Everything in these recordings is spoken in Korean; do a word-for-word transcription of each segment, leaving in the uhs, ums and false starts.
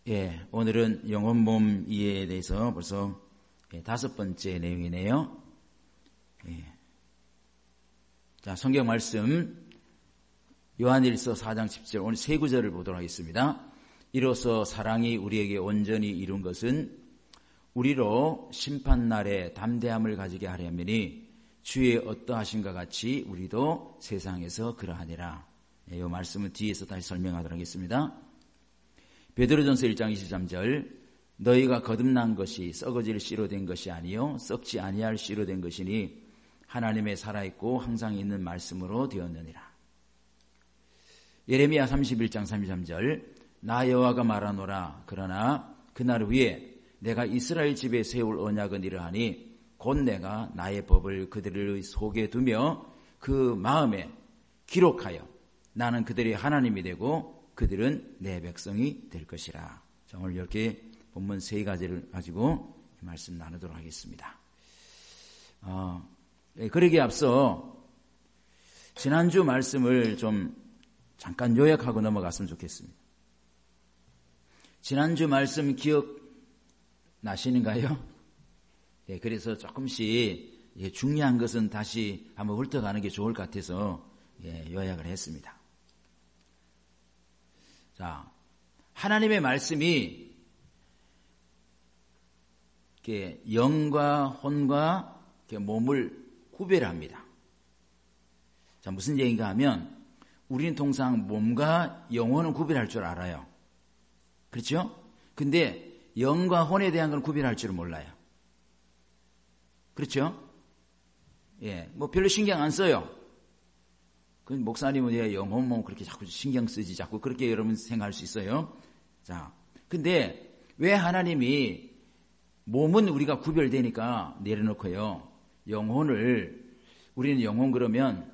예, 오늘은 영혼 몸 이해에 대해서 벌써 예, 다섯 번째 내용이네요. 예. 자, 성경 말씀 요한일서 사 장 십 절 오늘 세 구절을 보도록 하겠습니다. 이로써 사랑이 우리에게 온전히 이룬 것은 우리로 심판날에 담대함을 가지게 하려 함이니 주의 어떠하신가 같이 우리도 세상에서 그러하니라. 예, 이 말씀은 뒤에서 다시 설명하도록 하겠습니다. 베드로전서 일 장 이십삼 절 너희가 거듭난 것이 썩어질 씨로 된 것이 아니요 썩지 아니할 씨로 된 것이니 하나님의 살아있고 항상 있는 말씀으로 되었느니라. 예레미야 삼십일 장 삼십삼 절 나 여호와가 말하노라 그러나 그날 후에 내가 이스라엘 집에 세울 언약은 이러하니 곧 내가 나의 법을 그들의 속에 두며 그 마음에 기록하여 나는 그들의 하나님이 되고 그들은 내 백성이 될 것이라. 자, 오늘 이렇게 본문 세 가지를 가지고 말씀 나누도록 하겠습니다. 어, 예, 그러기에 앞서 지난주 말씀을 좀 잠깐 요약하고 넘어갔으면 좋겠습니다. 지난주 말씀 기억 나시는가요? 예, 그래서 조금씩 예, 중요한 것은 다시 한번 훑어가는 게 좋을 것 같아서 예, 요약을 했습니다. 자, 하나님의 말씀이 이렇게 영과 혼과 이렇게 몸을 구별합니다. 자, 무슨 얘기인가 하면 우리는 통상 몸과 영혼은 구별할 줄 알아요. 그렇죠? 근데 영과 혼에 대한 건 구별할 줄은 몰라요. 그렇죠? 예, 뭐 별로 신경 안 써요. 그 목사님은 왜 영혼 몸 그렇게 자꾸 신경 쓰지 자꾸 그렇게 여러분 생각할 수 있어요. 자, 근데 왜 하나님이 몸은 우리가 구별되니까 내려놓고요. 영혼을 우리는 영혼 그러면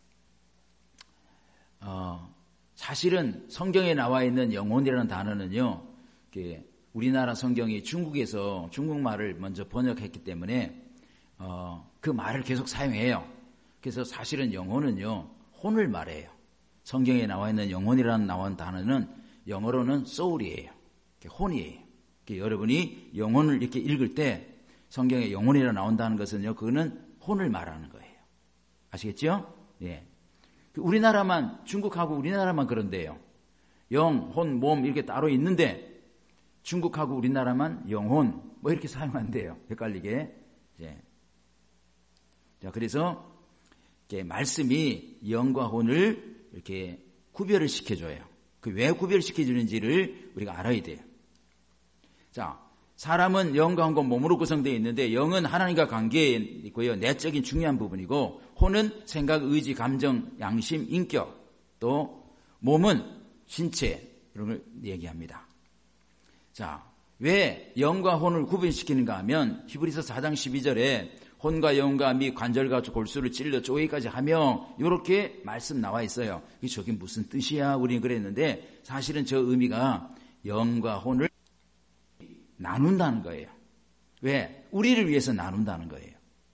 어, 사실은 성경에 나와 있는 영혼이라는 단어는요. 우리나라 성경이 중국에서 중국말을 먼저 번역했기 때문에 어, 그 말을 계속 사용해요. 그래서 사실은 영혼은요. 혼을 말해요. 성경에 나와 있는 영혼이라는 나온 단어는 영어로는 soul이에요. 혼이에요. 여러분이 영혼을 이렇게 읽을 때 성경에 영혼이라 나온다는 것은요, 그거는 혼을 말하는 거예요. 아시겠죠? 예. 우리나라만, 중국하고 우리나라만 그런데요. 영, 혼, 몸 이렇게 따로 있는데 중국하고 우리나라만 영혼 뭐 이렇게 사용한대요. 헷갈리게. 예. 자, 그래서 말씀이 영과 혼을 이렇게 구별을 시켜줘요. 그 왜 구별시켜주는지를 우리가 알아야 돼요. 자, 사람은 영과 혼과 몸으로 구성되어 있는데 영은 하나님과 관계에 있고요. 내적인 중요한 부분이고 혼은 생각, 의지, 감정, 양심, 인격 또 몸은 신체 이런 걸 얘기합니다. 자, 왜 영과 혼을 구분시키는가 하면 히브리서 사 장 십이 절에 혼과 영과 및 관절과 골수를 찔러 쪼개기까지 하며 이렇게 말씀 나와 있어요. 저게 무슨 뜻이야? 우리는 그랬는데 사실은 저 의미가 영과 혼을 나눈다는 거예요. 왜? 우리를 위해서 나눈다는 거예요.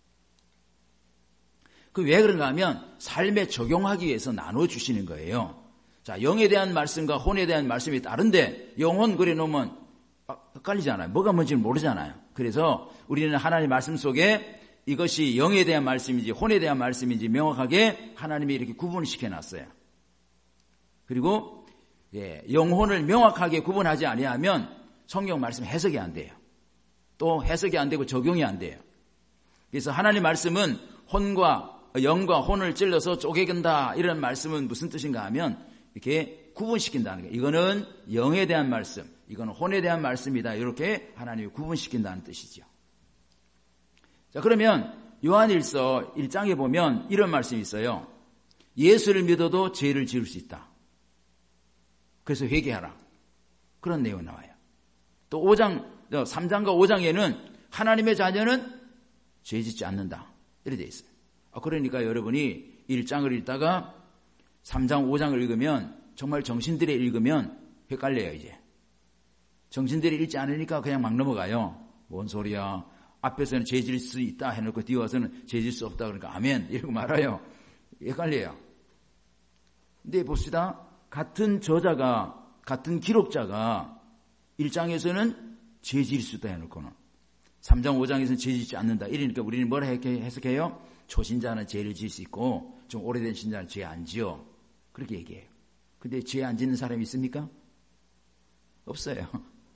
그 왜 그런가 하면 삶에 적용하기 위해서 나눠주시는 거예요. 자, 영에 대한 말씀과 혼에 대한 말씀이 다른데 영혼 그래 놓으면 헷갈리잖아요. 뭐가 뭔지 모르잖아요. 그래서 우리는 하나님의 말씀 속에 이것이 영에 대한 말씀인지 혼에 대한 말씀인지 명확하게 하나님이 이렇게 구분을 시켜놨어요. 그리고 예, 영혼을 명확하게 구분하지 아니하면 성경 말씀 해석이 안 돼요. 또 해석이 안 되고 적용이 안 돼요. 그래서 하나님 말씀은 혼과 영과 혼을 찔러서 쪼개긴다 이런 말씀은 무슨 뜻인가 하면 이렇게 구분시킨다는 거예요. 이거는 영에 대한 말씀, 이거는 혼에 대한 말씀이다. 이렇게 하나님이 구분시킨다는 뜻이죠. 자, 그러면 요한일서 일 장에 보면 이런 말씀이 있어요. 예수를 믿어도 죄를 지을 수 있다. 그래서 회개하라. 그런 내용이 나와요. 또 오 장, 삼 장과 오 장에는 하나님의 자녀는 죄 짓지 않는다. 이렇게 되어 있어요. 그러니까 여러분이 일 장을 읽다가 삼 장, 오 장을 읽으면 정말 정신들에 읽으면 헷갈려요, 이제. 정신들에 읽지 않으니까 그냥 막 넘어가요. 뭔 소리야. 앞에서는 죄 질 수 있다 해놓고 뒤에 와서는 죄 질 수 없다 그러니까 아멘 이러고 말아요. 헷갈려요. 근데 봅시다. 같은 저자가 같은 기록자가 일 장에서는 죄 지을 수 있다 해놓고는 삼 장, 오 장에서는 죄 짓지 않는다. 이러니까 우리는 뭐라 해석해요? 초신자는 죄를 지을 수 있고 좀 오래된 신자는 죄 안 지어. 그렇게 얘기해요. 근데 죄 안 짓는 사람이 있습니까? 없어요.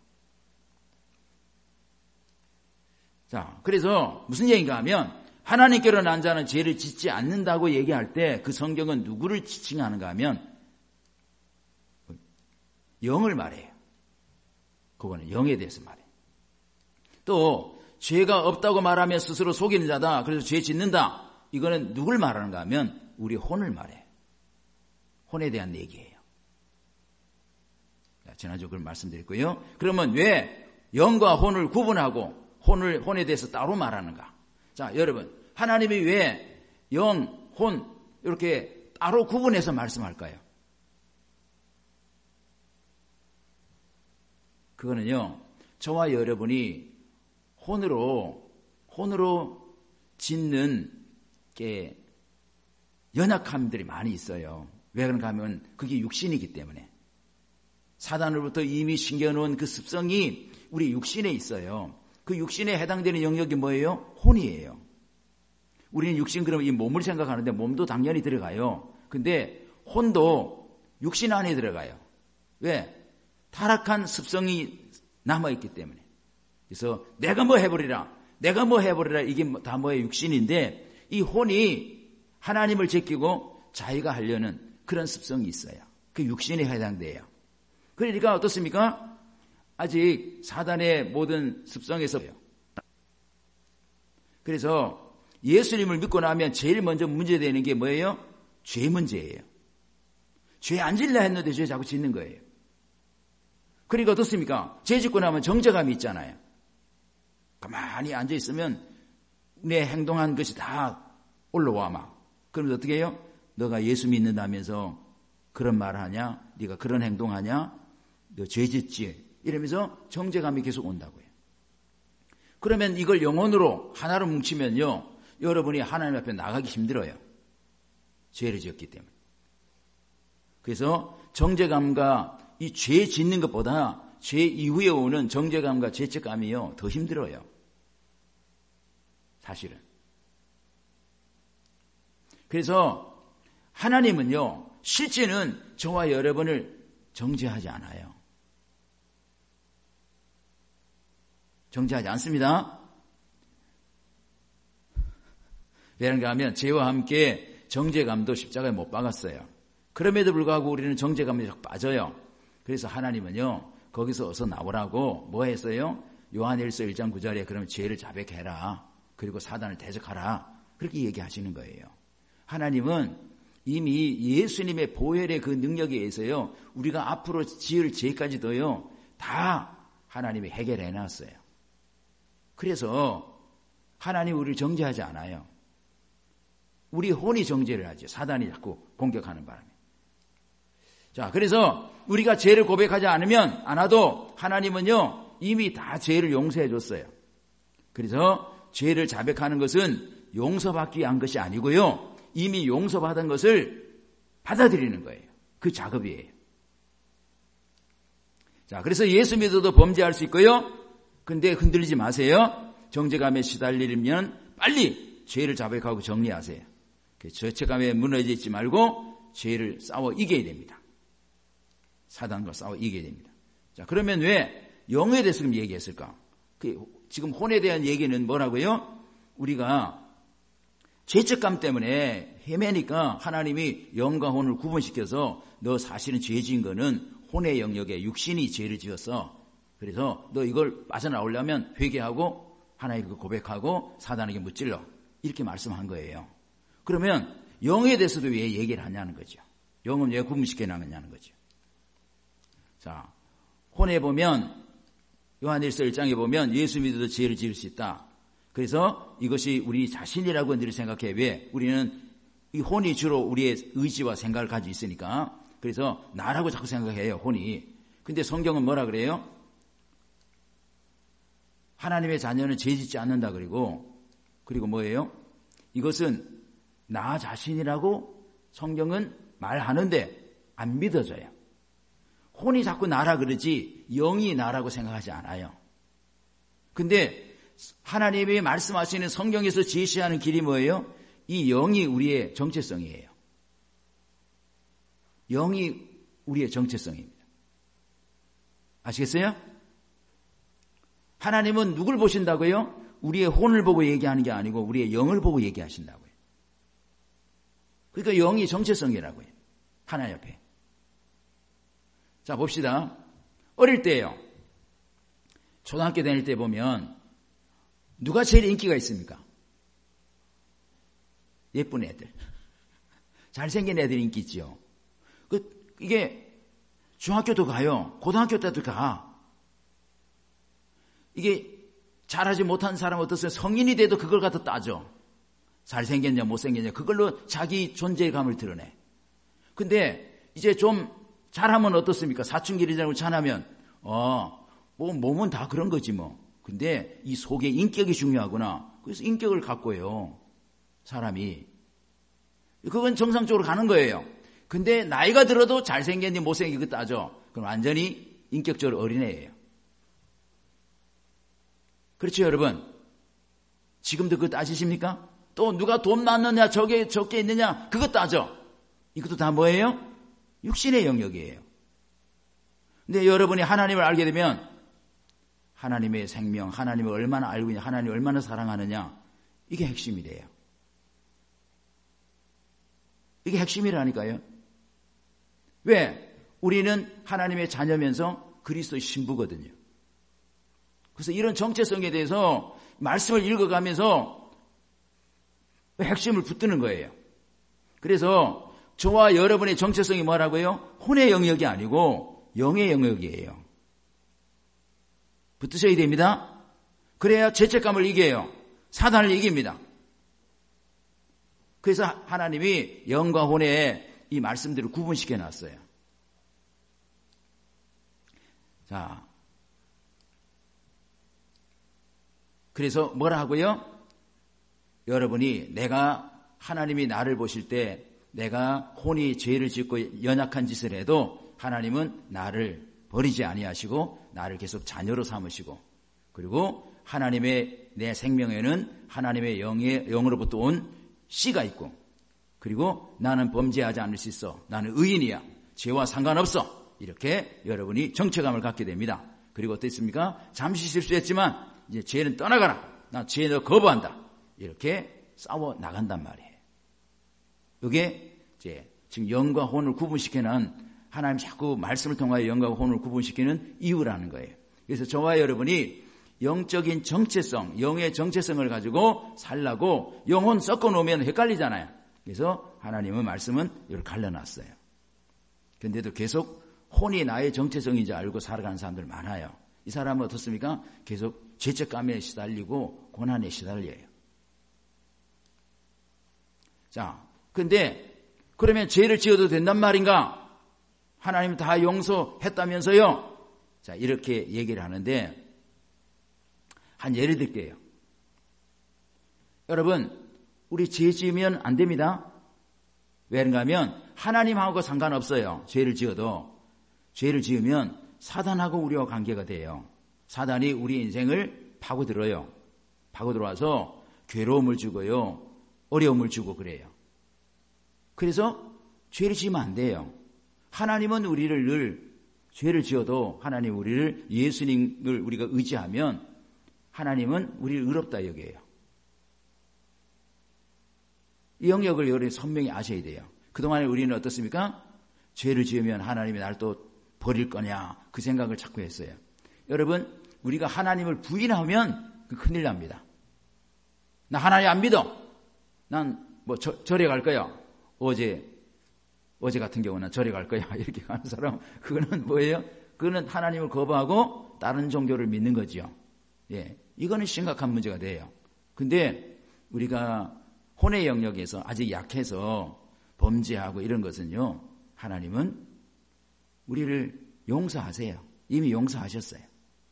자, 그래서 무슨 얘기인가 하면 하나님께로 난 자는 죄를 짓지 않는다고 얘기할 때 그 성경은 누구를 지칭하는가 하면 영을 말해요. 그거는 영에 대해서 말해요. 또 죄가 없다고 말하며 스스로 속이는 자다. 그래서 죄 짓는다. 이거는 누굴 말하는가 하면 우리 혼을 말해요. 혼에 대한 얘기예요. 자, 지난주 그걸 말씀드렸고요. 그러면 왜 영과 혼을 구분하고 혼을, 혼에 대해서 따로 말하는가? 자, 여러분, 하나님이 왜 영, 혼 이렇게 따로 구분해서 말씀할까요? 그거는요, 저와 여러분이 혼으로, 혼으로 짓는 게 연약함들이 많이 있어요. 왜 그런가 하면 그게 육신이기 때문에. 사단으로부터 이미 심겨놓은 그 습성이 우리 육신에 있어요. 그 육신에 해당되는 영역이 뭐예요? 혼이에요. 우리는 육신 그러면 이 몸을 생각하는데 몸도 당연히 들어가요. 근데 혼도 육신 안에 들어가요. 왜? 타락한 습성이 남아있기 때문에. 그래서 내가 뭐 해버리라, 내가 뭐 해버리라, 이게 다 뭐의 육신인데 이 혼이 하나님을 제끼고 자기가 하려는 그런 습성이 있어요. 그 육신에 해당돼요. 그러니까 어떻습니까? 아직 사단의 모든 습성에서요. 그래서 예수님을 믿고 나면 제일 먼저 문제되는 게 뭐예요? 죄 문제예요. 죄 안 질라 했는데 죄 자꾸 짓는 거예요. 그러니까 어떻습니까? 죄 짓고 나면 정죄감이 있잖아요. 가만히 앉아있으면 내 행동한 것이 다 올라와 막. 그러면서 어떻게 해요? 너가 예수 믿는다면서 그런 말을 하냐? 네가 그런 행동하냐? 너 죄 짓지? 이러면서 정죄감이 계속 온다고요. 그러면 이걸 영혼으로 하나로 뭉치면요, 여러분이 하나님 앞에 나가기 힘들어요. 죄를 지었기 때문에. 그래서 정죄감과 이 죄 짓는 것보다 죄 이후에 오는 정죄감과 죄책감이요 더 힘들어요. 사실은. 그래서 하나님은요 실제는 저와 여러분을 정죄하지 않아요. 정죄하지 않습니다. 왜냐하면 하면 죄와 함께 정죄감도 십자가에 못 박았어요. 그럼에도 불구하고 우리는 정죄감에 빠져요. 그래서 하나님은요 거기서 어서 나오라고 뭐 했어요? 요한일서 일 장 구 절에 그러면 죄를 자백해라. 그리고 사단을 대적하라. 그렇게 얘기하시는 거예요. 하나님은 이미 예수님의 보혈의 그 능력에 의해서요 우리가 앞으로 지을 죄까지도요 다 하나님이 해결해 놨어요. 그래서 하나님 우리를 정죄하지 않아요. 우리 혼이 정죄를 하죠. 사단이 자꾸 공격하는 바람에. 자, 그래서 우리가 죄를 고백하지 않으면 않아도 하나님은요 이미 다 죄를 용서해 줬어요. 그래서 죄를 자백하는 것은 용서받기 위한 것이 아니고요 이미 용서받은 것을 받아들이는 거예요. 그 작업이에요. 자, 그래서 예수 믿어도 범죄할 수 있고요. 근데 흔들리지 마세요. 정죄감에 시달리면 빨리 죄를 자백하고 정리하세요. 죄책감에 무너져 있지 말고 죄를 싸워 이겨야 됩니다. 사단과 싸워 이겨야 됩니다. 자, 그러면 왜 영에 대해서 그럼 얘기했을까? 그 지금 혼에 대한 얘기는 뭐라고요? 우리가 죄책감 때문에 헤매니까 하나님이 영과 혼을 구분시켜서 너 사실은 죄 지은 거는 혼의 영역에 육신이 죄를 지었어. 그래서 너 이걸 빠져나오려면 회개하고 하나님께 고백하고 사단에게 무찔러. 이렇게 말씀한 거예요. 그러면 영에 대해서도 왜 얘기를 하냐는 거죠. 영은 왜 구분시켜 나가냐는 거죠. 자, 혼에 보면 요한일서 일 장에 보면 예수 믿어도 죄를 지을 수 있다. 그래서 이것이 우리 자신이라고 늘 생각해. 왜? 우리는 이 혼이 주로 우리의 의지와 생각을 가지고 있으니까. 그래서 나라고 자꾸 생각해요, 혼이. 근데 성경은 뭐라 그래요? 하나님의 자녀는 죄 짓지 않는다 그리고 그리고 뭐예요? 이것은 나 자신이라고 성경은 말하는데 안 믿어져요. 혼이 자꾸 나라 그러지 영이 나라고 생각하지 않아요. 근데 하나님이 말씀하시는 성경에서 제시하는 길이 뭐예요? 이 영이 우리의 정체성이에요. 영이 우리의 정체성입니다. 아시겠어요? 하나님은 누굴 보신다고요? 우리의 혼을 보고 얘기하는 게 아니고 우리의 영을 보고 얘기하신다고요. 그러니까 영이 정체성이라고요. 하나님 앞에. 자, 봅시다. 어릴 때예요. 초등학교 다닐 때 보면 누가 제일 인기가 있습니까? 예쁜 애들. 잘생긴 애들 인기 있죠. 그, 이게 중학교도 가요. 고등학교 때도 가. 이게 잘하지 못한 사람 어떠세요? 성인이 돼도 그걸 갖다 따져. 잘생겼냐 못생겼냐 그걸로 자기 존재감을 드러내. 근데 이제 좀 잘하면 어떻습니까? 사춘기를 잘하면 어, 뭐 몸은 다 그런 거지 뭐. 근데 이 속에 인격이 중요하구나. 그래서 인격을 갖고 해요. 사람이. 그건 정상적으로 가는 거예요. 근데 나이가 들어도 잘생겼니 못생겼니 따져. 그럼 완전히 인격적으로 어린애예요. 그렇죠 여러분? 지금도 그거 따지십니까? 또 누가 돈 많느냐 저게 적게 있느냐 그거 따져. 이것도 다 뭐예요? 육신의 영역이에요. 근데 여러분이 하나님을 알게 되면 하나님의 생명, 하나님을 얼마나 알고 있냐, 하나님을 얼마나 사랑하느냐 이게 핵심이 돼요. 이게 핵심이라니까요. 왜? 우리는 하나님의 자녀면서 그리스도의 신부거든요. 그래서 이런 정체성에 대해서 말씀을 읽어가면서 핵심을 붙드는 거예요. 그래서 저와 여러분의 정체성이 뭐라고요? 혼의 영역이 아니고 영의 영역이에요. 붙으셔야 됩니다. 그래야 죄책감을 이겨요. 사단을 이깁니다. 그래서 하나님이 영과 혼의 이 말씀들을 구분시켜 놨어요. 자, 그래서 뭐라 하고요? 여러분이 내가 하나님이 나를 보실 때 내가 혼이 죄를 짓고 연약한 짓을 해도 하나님은 나를 버리지 아니하시고 나를 계속 자녀로 삼으시고 그리고 하나님의 내 생명에는 하나님의 영의 영으로부터 온 씨가 있고 그리고 나는 범죄하지 않을 수 있어. 나는 의인이야. 죄와 상관없어. 이렇게 여러분이 정체감을 갖게 됩니다. 그리고 어떻습니까? 잠시 실수했지만 이제 죄는 떠나가라. 나 죄를 거부한다. 이렇게 싸워 나간단 말이에요. 이게 이제 지금 영과 혼을 구분시키는 하나님 자꾸 말씀을 통하여 영과 혼을 구분시키는 이유라는 거예요. 그래서 저와 여러분이 영적인 정체성, 영의 정체성을 가지고 살라고 영혼 섞어 놓으면 헷갈리잖아요. 그래서 하나님의 말씀은 이걸 갈라놨어요. 그런데도 계속 혼이 나의 정체성인지 알고 살아가는 사람들 많아요. 이 사람은 어떻습니까? 계속 죄책감에 시달리고 고난에 시달려요. 자, 근데 그러면 죄를 지어도 된단 말인가? 하나님 다 용서했다면서요? 자, 이렇게 얘기를 하는데 한 예를 들게요. 여러분, 우리 죄 지으면 안 됩니다. 왜인가 하면 하나님하고 상관없어요. 죄를 지어도. 죄를 지으면 사단하고 우리와 관계가 돼요. 사단이 우리 인생을 파고들어요. 파고들어와서 괴로움을 주고요. 어려움을 주고 그래요. 그래서 죄를 지으면 안 돼요. 하나님은 우리를 늘 죄를 지어도 하나님 우리를 예수님을 우리가 의지하면 하나님은 우리를 의롭다 여겨요. 이 영역을 여러분이 선명히 아셔야 돼요. 그동안에 우리는 어떻습니까? 죄를 지으면 하나님이 날 또 버릴 거냐 그 생각을 자꾸 했어요. 여러분 우리가 하나님을 부인하면 큰일 납니다. 나 하나님 안 믿어. 난 뭐 절에 갈 거야. 어제 어제 같은 경우는 절에 갈 거야. 이렇게 가는 사람 그거는 뭐예요? 그거는 하나님을 거부하고 다른 종교를 믿는 거죠. 예, 이거는 심각한 문제가 돼요. 근데 우리가 혼의 영역에서 아직 약해서 범죄하고 이런 것은요. 하나님은 우리를 용서하세요. 이미 용서하셨어요.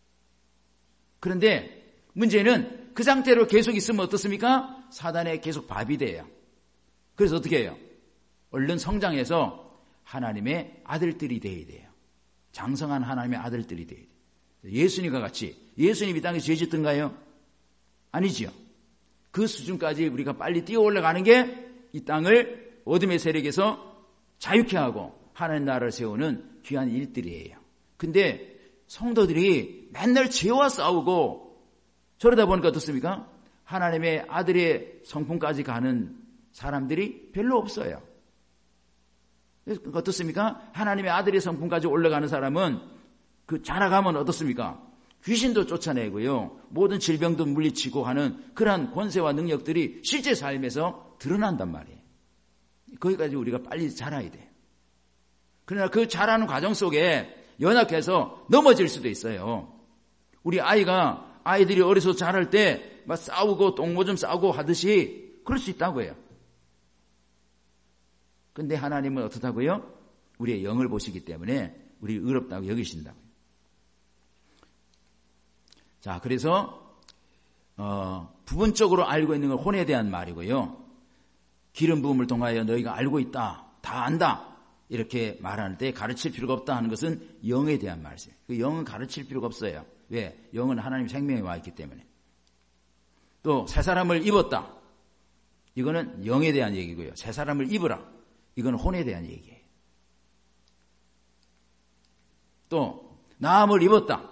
그런데 문제는 그 상태로 계속 있으면 어떻습니까? 사단에 계속 밥이 돼요. 그래서 어떻게 해요? 얼른 성장해서 하나님의 아들들이 돼야 돼요. 장성한 하나님의 아들들이 돼야 돼요. 예수님과 같이. 예수님이 땅에서 죄 짓던가요? 아니지요. 그 수준까지 우리가 빨리 뛰어 올라가는 게 이 땅을 어둠의 세력에서 자유케 하고 하나님 나라를 세우는 귀한 일들이에요. 근데 성도들이 맨날 죄와 싸우고 저러다 보니까 어떻습니까? 하나님의 아들의 성품까지 가는 사람들이 별로 없어요. 어떻습니까? 하나님의 아들의 성품까지 올라가는 사람은 그 자라가면 어떻습니까? 귀신도 쫓아내고요. 모든 질병도 물리치고 하는 그러한 권세와 능력들이 실제 삶에서 드러난단 말이에요. 거기까지 우리가 빨리 자라야 돼요. 그러나 그 자라는 과정 속에 연약해서 넘어질 수도 있어요. 우리 아이가 아이들이 어려서 자랄 때 막 싸우고 똥오줌 싸고 하듯이 그럴 수 있다고요. 근데 하나님은 어떻다고요? 우리의 영을 보시기 때문에 우리 의롭다고 여기신다고요. 자, 그래서 어, 부분적으로 알고 있는 건 혼에 대한 말이고요. 기름 부음을 통하여 너희가 알고 있다, 다 안다 이렇게 말하는 때 가르칠 필요가 없다 하는 것은 영에 대한 말이에요. 그 영은 가르칠 필요가 없어요. 왜? 영은 하나님 생명에 와 있기 때문에. 또 새 사람을 입었다. 이거는 영에 대한 얘기고요. 새 사람을 입으라. 이건 혼에 대한 얘기예요. 또 나음을 입었다.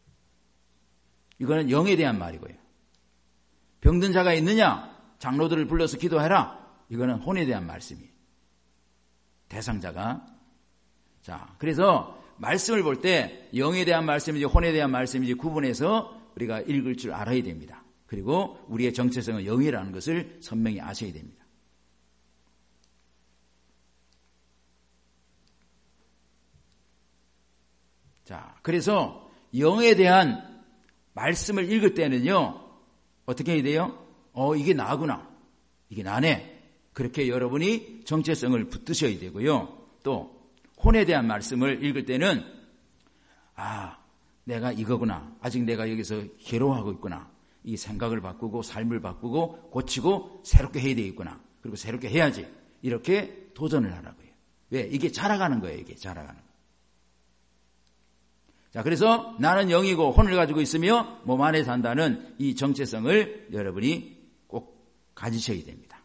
이거는 영에 대한 말이고요. 병든 자가 있느냐? 장로들을 불러서 기도해라. 이거는 혼에 대한 말씀이에요. 대상자가. 자, 그래서 말씀을 볼 때 영에 대한 말씀인지 혼에 대한 말씀인지 구분해서 우리가 읽을 줄 알아야 됩니다. 그리고 우리의 정체성은 영이라는 것을 선명히 아셔야 됩니다. 자, 그래서 영에 대한 말씀을 읽을 때는요, 어떻게 해야 돼요? 어, 이게 나구나. 이게 나네. 그렇게 여러분이 정체성을 붙드셔야 되고요. 또 혼에 대한 말씀을 읽을 때는 아, 내가 이거구나. 아직 내가 여기서 괴로워하고 있구나. 이 생각을 바꾸고 삶을 바꾸고 고치고 새롭게 해야 되겠구나. 그리고 새롭게 해야지. 이렇게 도전을 하라고요. 왜? 이게 자라가는 거예요. 이게 자라가는 거예요. 자, 그래서 나는 영이고 혼을 가지고 있으며 몸 안에 산다는 이 정체성을 여러분이 꼭 가지셔야 됩니다.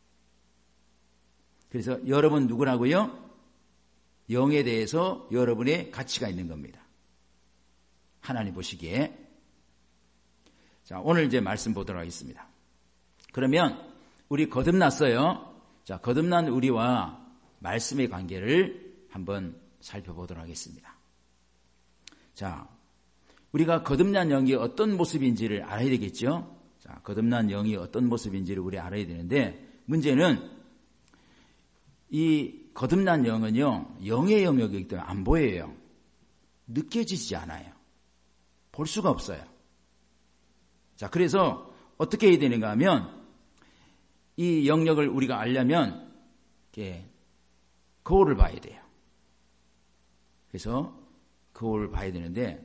그래서 여러분 누구라고요? 영에 대해서 여러분의 가치가 있는 겁니다. 하나님 보시기에. 자, 오늘 이제 말씀 보도록 하겠습니다. 그러면 우리 거듭났어요. 자, 거듭난 우리와 말씀의 관계를 한번 살펴보도록 하겠습니다. 자, 우리가 거듭난 영이 어떤 모습인지를 알아야 되겠죠? 자, 거듭난 영이 어떤 모습인지를 우리 알아야 되는데, 문제는 이 거듭난 영은요, 영의 영역이기 때문에 안 보여요. 느껴지지 않아요. 볼 수가 없어요. 자, 그래서 어떻게 해야 되는가 하면, 이 영역을 우리가 알려면, 이렇게 거울을 봐야 돼요. 그래서 거울을 봐야 되는데,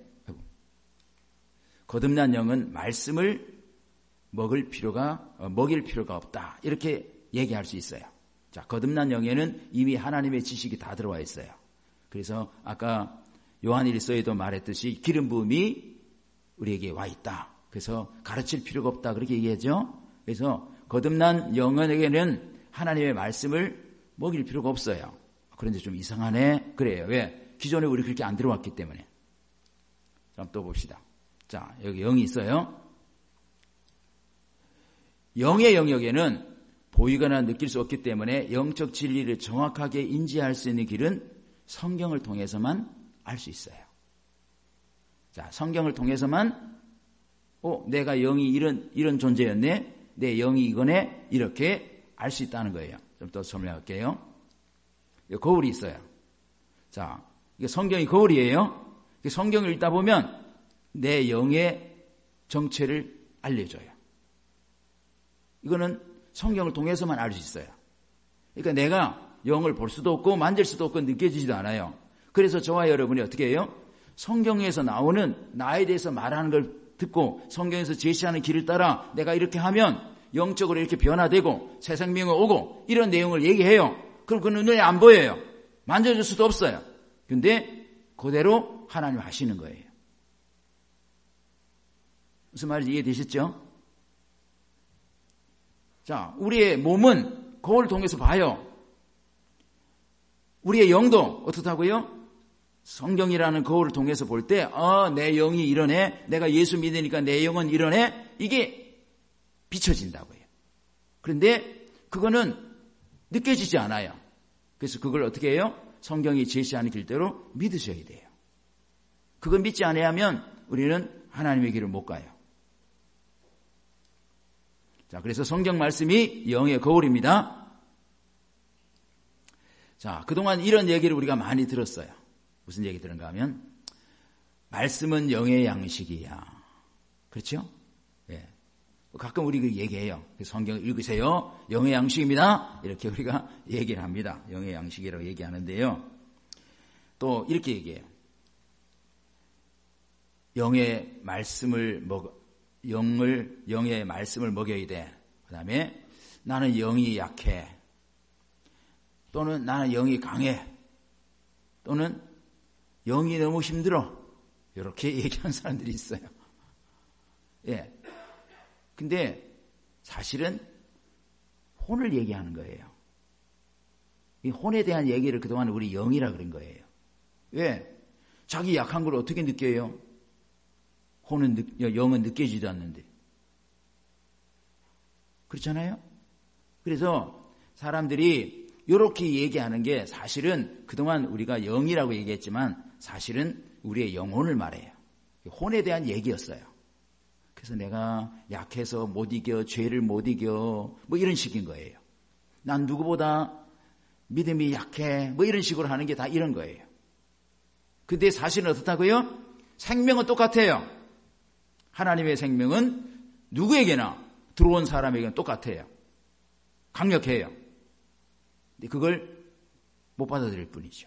거듭난 영은 말씀을 먹을 필요가, 먹일 필요가 없다. 이렇게 얘기할 수 있어요. 자, 거듭난 영에는 이미 하나님의 지식이 다 들어와 있어요. 그래서 아까 요한일서에도 말했듯이 기름 부음이 우리에게 와 있다. 그래서 가르칠 필요가 없다. 그렇게 얘기하죠. 그래서 거듭난 영에게는 하나님의 말씀을 먹일 필요가 없어요. 그런데 좀 이상하네. 그래요. 왜? 기존에 우리 그렇게 안 들어왔기 때문에. 자, 또 봅시다. 자, 여기 영이 있어요. 영의 영역에는 보이거나 느낄 수 없기 때문에 영적 진리를 정확하게 인지할 수 있는 길은 성경을 통해서만 알 수 있어요. 자, 성경을 통해서만 어, 내가 영이 이런 이런 존재였네. 내 영이 이거네. 이렇게 알 수 있다는 거예요. 좀 더 설명할게요. 거울이 있어요. 자, 이게 성경이 거울이에요. 성경을 읽다 보면 내 영의 정체를 알려줘요. 이거는 성경을 통해서만 알 수 있어요. 그러니까 내가 영을 볼 수도 없고 만질 수도 없고 느껴지지도 않아요. 그래서 저와 여러분이 어떻게 해요? 성경에서 나오는 나에 대해서 말하는 걸 듣고 성경에서 제시하는 길을 따라 내가 이렇게 하면 영적으로 이렇게 변화되고 새 생명이 오고 이런 내용을 얘기해요. 그럼 그 눈에 안 보여요. 만져줄 수도 없어요. 근데 그대로 하나님 하시는 거예요. 무슨 말인지 이해되셨죠? 자, 우리의 몸은 거울을 통해서 봐요. 우리의 영도 어떻다고요? 성경이라는 거울을 통해서 볼 때, 어, 내 영이 이러네. 내가 예수 믿으니까 내 영은 이러네. 이게 비춰진다고요. 그런데 그거는 느껴지지 않아요. 그래서 그걸 어떻게 해요? 성경이 제시하는 길대로 믿으셔야 돼요. 그걸 믿지 않으면 우리는 하나님의 길을 못 가요. 자, 그래서 성경 말씀이 영의 거울입니다. 자, 그동안 이런 얘기를 우리가 많이 들었어요. 무슨 얘기 들은가 하면, 말씀은 영의 양식이야. 그렇죠? 예. 가끔 우리 그 얘기해요. 성경 읽으세요. 영의 양식입니다. 이렇게 우리가 얘기를 합니다. 영의 양식이라고 얘기하는데요. 또 이렇게 얘기해요. 영의 말씀을 먹, 영을, 영의 말씀을 먹여야 돼. 그 다음에 나는 영이 약해. 또는 나는 영이 강해. 또는 영이 너무 힘들어. 이렇게 얘기하는 사람들이 있어요. 예. 근데 사실은 혼을 얘기하는 거예요. 이 혼에 대한 얘기를 그동안 우리 영이라 그런 거예요. 왜? 자기 약한 걸 어떻게 느껴요? 혼은, 영은 느껴지지도 않는데. 그렇잖아요? 그래서 사람들이 이렇게 얘기하는 게 사실은 그동안 우리가 영이라고 얘기했지만 사실은 우리의 영혼을 말해요. 혼에 대한 얘기였어요. 그래서 내가 약해서 못 이겨, 죄를 못 이겨, 뭐 이런 식인 거예요. 난 누구보다 믿음이 약해, 뭐 이런 식으로 하는 게 다 이런 거예요. 근데 사실은 어떻다고요? 생명은 똑같아요. 하나님의 생명은 누구에게나 들어온 사람에게는 똑같아요. 강력해요. 근데 그걸 못 받아들일 뿐이죠.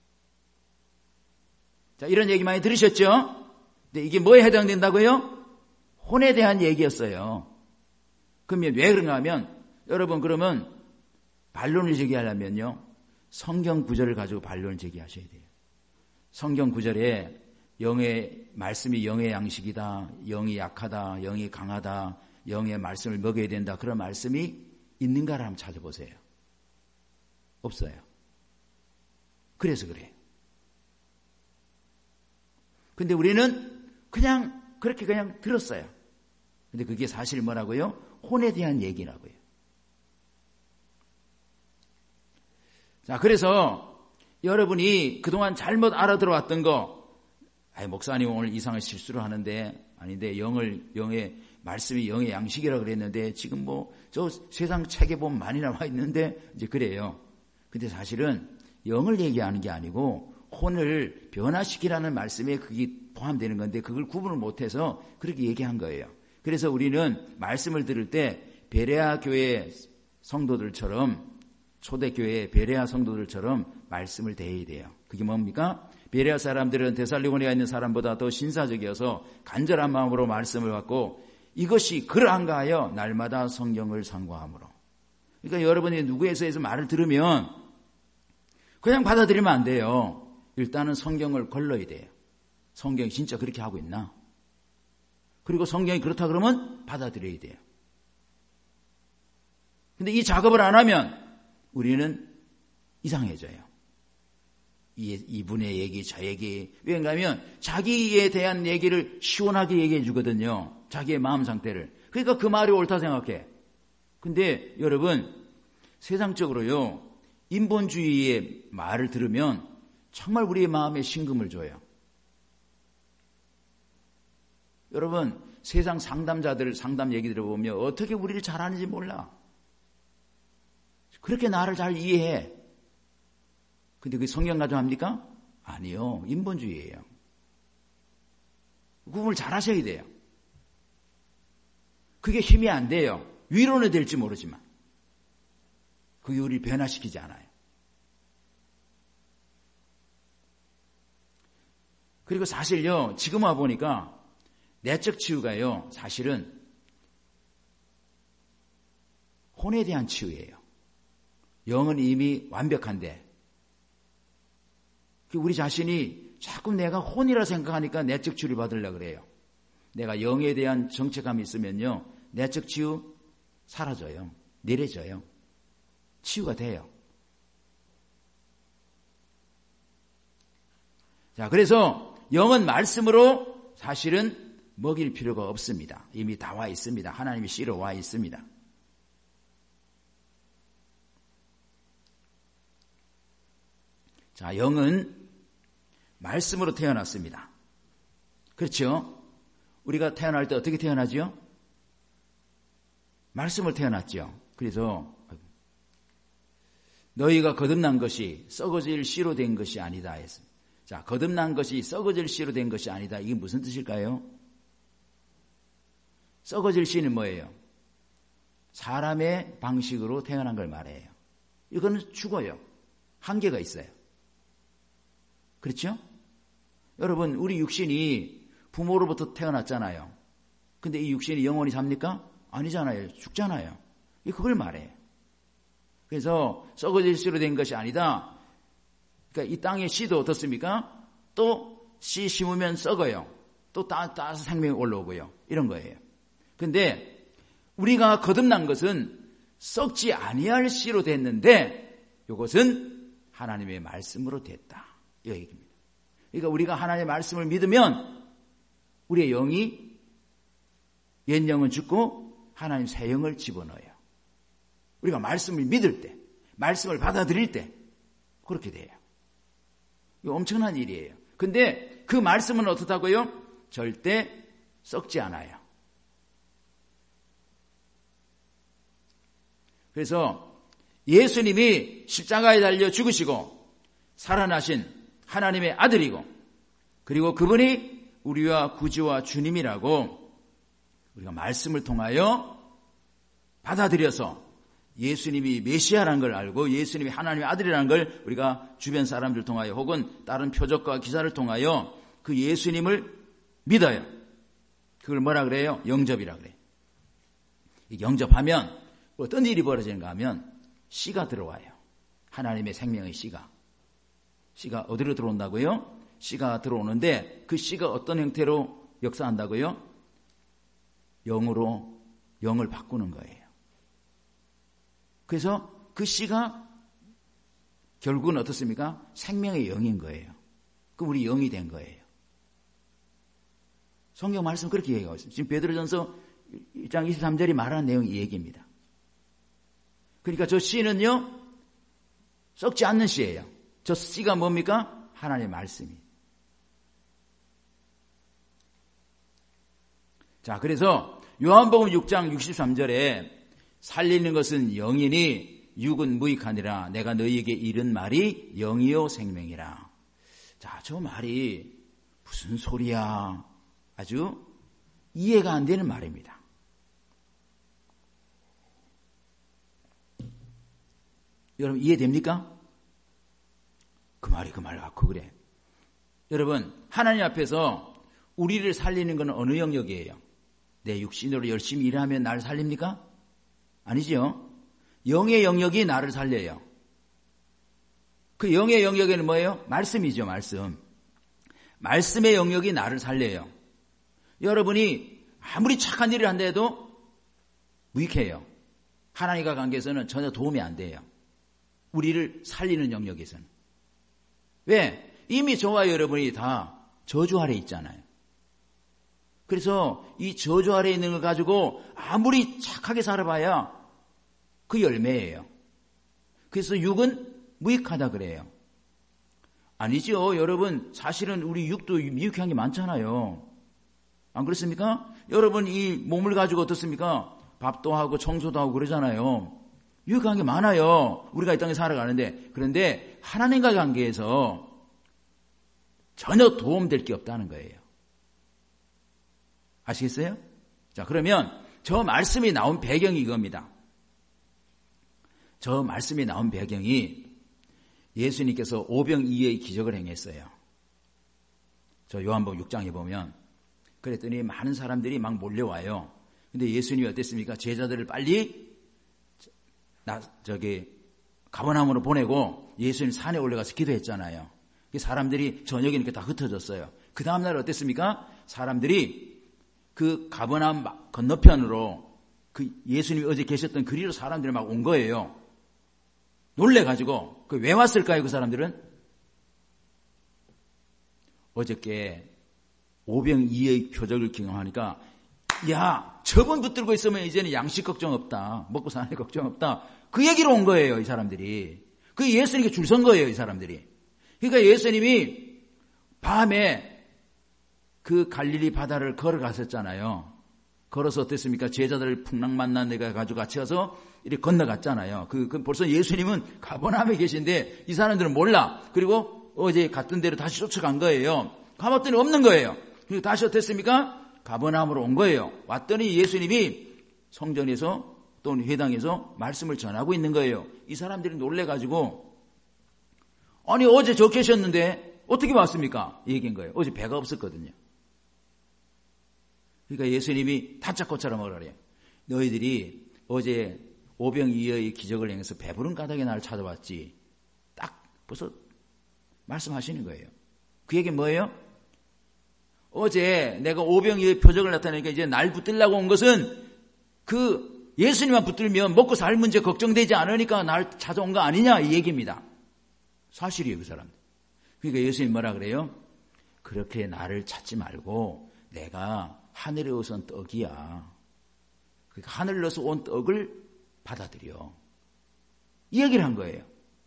자, 이런 얘기 많이 들으셨죠? 근데 이게 뭐에 해당된다고요? 혼에 대한 얘기였어요. 그러면 왜 그런가 하면, 여러분 그러면 반론을 제기하려면요, 성경 구절을 가지고 반론을 제기하셔야 돼요. 성경 구절에 영의 말씀이 영의 양식이다, 영이 약하다, 영이 강하다, 영의 말씀을 먹여야 된다, 그런 말씀이 있는가를 한번 찾아보세요. 없어요. 그래서 그래요. 근데 우리는 그냥 그렇게 그냥 들었어요. 근데 그게 사실 뭐라고요? 혼에 대한 얘기라고요. 자, 그래서 여러분이 그동안 잘못 알아들어왔던 거, 아이, 목사님 오늘 이상한 실수를 하는데, 아닌데, 영을, 영의, 말씀이 영의 양식이라고 그랬는데, 지금 뭐, 저 세상 책에 보면 많이 나와 있는데, 이제 그래요. 근데 사실은 영을 얘기하는 게 아니고, 혼을 변화시키라는 말씀에 그게 포함되는 건데, 그걸 구분을 못해서 그렇게 얘기한 거예요. 그래서 우리는 말씀을 들을 때, 베레아 교회 성도들처럼, 초대교회 베레아 성도들처럼 말씀을 대해야 돼요. 그게 뭡니까? 베레아 사람들은 데살로니가에 있는 사람보다 더 신사적이어서 간절한 마음으로 말씀을 받고 이것이 그러한가 하여 날마다 성경을 상고함으로. 그러니까 여러분이 누구에서에서 말을 들으면 그냥 받아들이면 안 돼요. 일단은 성경을 걸러야 돼요. 성경이 진짜 그렇게 하고 있나? 그리고 성경이 그렇다 그러면 받아들여야 돼요. 근데 이 작업을 안 하면 우리는 이상해져요. 이, 이분의 얘기, 저 얘기. 왜인가 하면 자기에 대한 얘기를 시원하게 얘기해 주거든요. 자기의 마음 상태를. 그러니까 그 말이 옳다 생각해. 근데 여러분, 세상적으로요, 인본주의의 말을 들으면 정말 우리의 마음에 신금을 줘요. 여러분, 세상 상담자들 상담 얘기 들어보면 어떻게 우리를 잘 아는지 몰라. 그렇게 나를 잘 이해해. 근데 그게 성경 가지고 합니까? 아니요. 인본주의예요. 구분을 잘 하셔야 돼요. 그게 힘이 안 돼요. 위로는 될지 모르지만. 그게 우리를 변화시키지 않아요. 그리고 사실요, 지금 와 보니까 내적 치유가요, 사실은 혼에 대한 치유예요. 영은 이미 완벽한데 우리 자신이 자꾸 내가 혼이라 생각하니까 내적 치유를 받으려고 그래요. 내가 영에 대한 정체감이 있으면요, 내적 치유 사라져요. 내려져요. 치유가 돼요. 자, 그래서 영은 말씀으로 사실은 먹일 필요가 없습니다. 이미 다 와 있습니다. 하나님이 씨로 와 있습니다. 자, 영은 말씀으로 태어났습니다. 그렇죠? 우리가 태어날 때 어떻게 태어나죠? 말씀을 태어났죠. 그래서 너희가 거듭난 것이 썩어질 씨로 된 것이 아니다 했습니다. 자, 거듭난 것이 썩어질 씨로 된 것이 아니다. 이게 무슨 뜻일까요? 썩어질 씨는 뭐예요? 사람의 방식으로 태어난 걸 말해요. 이거는 죽어요. 한계가 있어요. 그렇죠? 여러분, 우리 육신이 부모로부터 태어났잖아요. 근데 이 육신이 영원히 삽니까? 아니잖아요. 죽잖아요. 그걸 말해요. 그래서 썩어질 씨로 된 것이 아니다. 그러니까 이 땅의 씨도 어떻습니까? 또 씨 심으면 썩어요. 또 따, 따서 생명이 올라오고요. 이런 거예요. 근데 우리가 거듭난 것은 썩지 아니할 씨로 됐는데 이것은 하나님의 말씀으로 됐다. 이 얘기입니다. 그러니까 우리가 하나님의 말씀을 믿으면 우리의 영이 옛 영은 죽고 하나님 새 영을 집어넣어요. 우리가 말씀을 믿을 때, 말씀을 받아들일 때 그렇게 돼요. 이거 엄청난 일이에요. 근데 그 말씀은 어떻다고요? 절대 썩지 않아요. 그래서 예수님이 십자가에 달려 죽으시고 살아나신 하나님의 아들이고, 그리고 그분이 우리와 구주와 주님이라고 우리가 말씀을 통하여 받아들여서 예수님이 메시아라는 걸 알고 예수님이 하나님의 아들이라는 걸 우리가 주변 사람들 통하여 혹은 다른 표적과 기사를 통하여 그 예수님을 믿어요. 그걸 뭐라 그래요? 영접이라 그래요. 영접하면 어떤 일이 벌어지는가 하면 씨가 들어와요. 하나님의 생명의 씨가. 씨가 어디로 들어온다고요? 씨가 들어오는데 그 씨가 어떤 형태로 역사한다고요? 영으로 영을 바꾸는 거예요. 그래서 그 씨가 결국은 어떻습니까? 생명의 영인 거예요. 그럼 우리 영이 된 거예요. 성경 말씀 그렇게 얘기하고 있습니다. 지금 베드로전서 일 장 이십삼 절이 말하는 내용이 이 얘기입니다. 그러니까 저 씨는요, 썩지 않는 씨예요. 저 씨가 뭡니까? 하나님의 말씀이. 자, 그래서 요한복음 육 장 육십삼 절에 살리는 것은 영이니 육은 무익하니라. 내가 너희에게 이른 말이 영이요 생명이라. 자, 저 말이 무슨 소리야? 아주 이해가 안 되는 말입니다. 여러분 이해됩니까? 그 말이 그 말 같고 그래. 여러분, 하나님 앞에서 우리를 살리는 건 어느 영역이에요? 내 육신으로 열심히 일하면 나를 살립니까? 아니죠. 영의 영역이 나를 살려요. 그 영의 영역에는 뭐예요? 말씀이죠, 말씀. 말씀의 영역이 나를 살려요. 여러분이 아무리 착한 일을 한다 해도 무익해요. 하나님과 관계에서는 전혀 도움이 안 돼요. 우리를 살리는 영역에서는. 왜? 이미 저와 여러분이 다 저주 아래 있잖아요. 그래서 이 저주 아래 있는 걸 가지고 아무리 착하게 살아봐야 그 열매예요. 그래서 육은 무익하다 그래요. 아니죠. 여러분, 사실은 우리 육도 미육한 게 많잖아요. 안 그렇습니까? 여러분, 이 몸을 가지고 어떻습니까? 밥도 하고 청소도 하고 그러잖아요. 유익한 게 많아요. 우리가 이 땅에 살아가는데. 그런데 하나님과 관계에서 전혀 도움될 게 없다는 거예요. 아시겠어요? 자, 그러면 저 말씀이 나온 배경이 이겁니다. 저 말씀이 나온 배경이 예수님께서 오병이어의 기적을 행했어요. 저 요한복음 육 장에 보면 그랬더니 많은 사람들이 막 몰려와요. 근데 예수님이 어땠습니까? 제자들을 빨리 나 저기 가버나움으로 보내고 예수님 산에 올라가서 기도했잖아요. 사람들이 저녁에 이렇게 다 흩어졌어요. 그 다음날 어땠습니까? 사람들이 그 가버나움 건너편으로 그 예수님이 어제 계셨던 그리로 사람들이 막 온 거예요. 놀래가지고. 그 왜 왔을까요, 그 사람들은? 어저께 오병이어의 표적을 경험하니까, 야, 저번 붙들고 있으면 이제는 양식 걱정 없다. 먹고 사는 걱정 없다. 그 얘기로 온 거예요, 이 사람들이. 그 예수님께 줄 선 거예요, 이 사람들이. 그러니까 예수님이 밤에 그 갈릴리 바다를 걸어갔었잖아요. 걸어서 어땠습니까? 제자들을 풍랑 만난 데가 가지고 같이 가서 이렇게 건너갔잖아요. 그, 그 벌써 예수님은 가버나움에 계신데 이 사람들은 몰라. 그리고 어제 갔던 데로 다시 쫓아간 거예요. 가봤더니 없는 거예요. 그리고 다시 어땠습니까? 가버나움으로 온 거예요. 왔더니 예수님이 성전에서 또는 회당에서 말씀을 전하고 있는 거예요. 이 사람들이 놀래가지고, 아니 어제 저 계셨는데 어떻게 왔습니까? 얘기한 거예요. 어제 배가 없었거든요. 그러니까 예수님이 다짜고짜라 뭐라 그래요. 너희들이 어제 오병이어의 기적을 행해서 배부른 까닭에 나를 찾아왔지. 딱 벌써 말씀하시는 거예요. 그 얘기는 뭐예요? 어제 내가 오병이어의 표적을 나타내니까 이제 날 붙들려고 온 것은 그 예수님만 붙들면 먹고 살 문제 걱정되지 않으니까 날 찾아온 거 아니냐 이 얘기입니다. 사실이에요, 그 사람. 그러니까 예수님 뭐라 그래요? 그렇게 나를 찾지 말고 내가 하늘에 오선 떡이야. 그러니까 하늘로서 온 떡을 받아들여. 이 얘기를 한 거예요.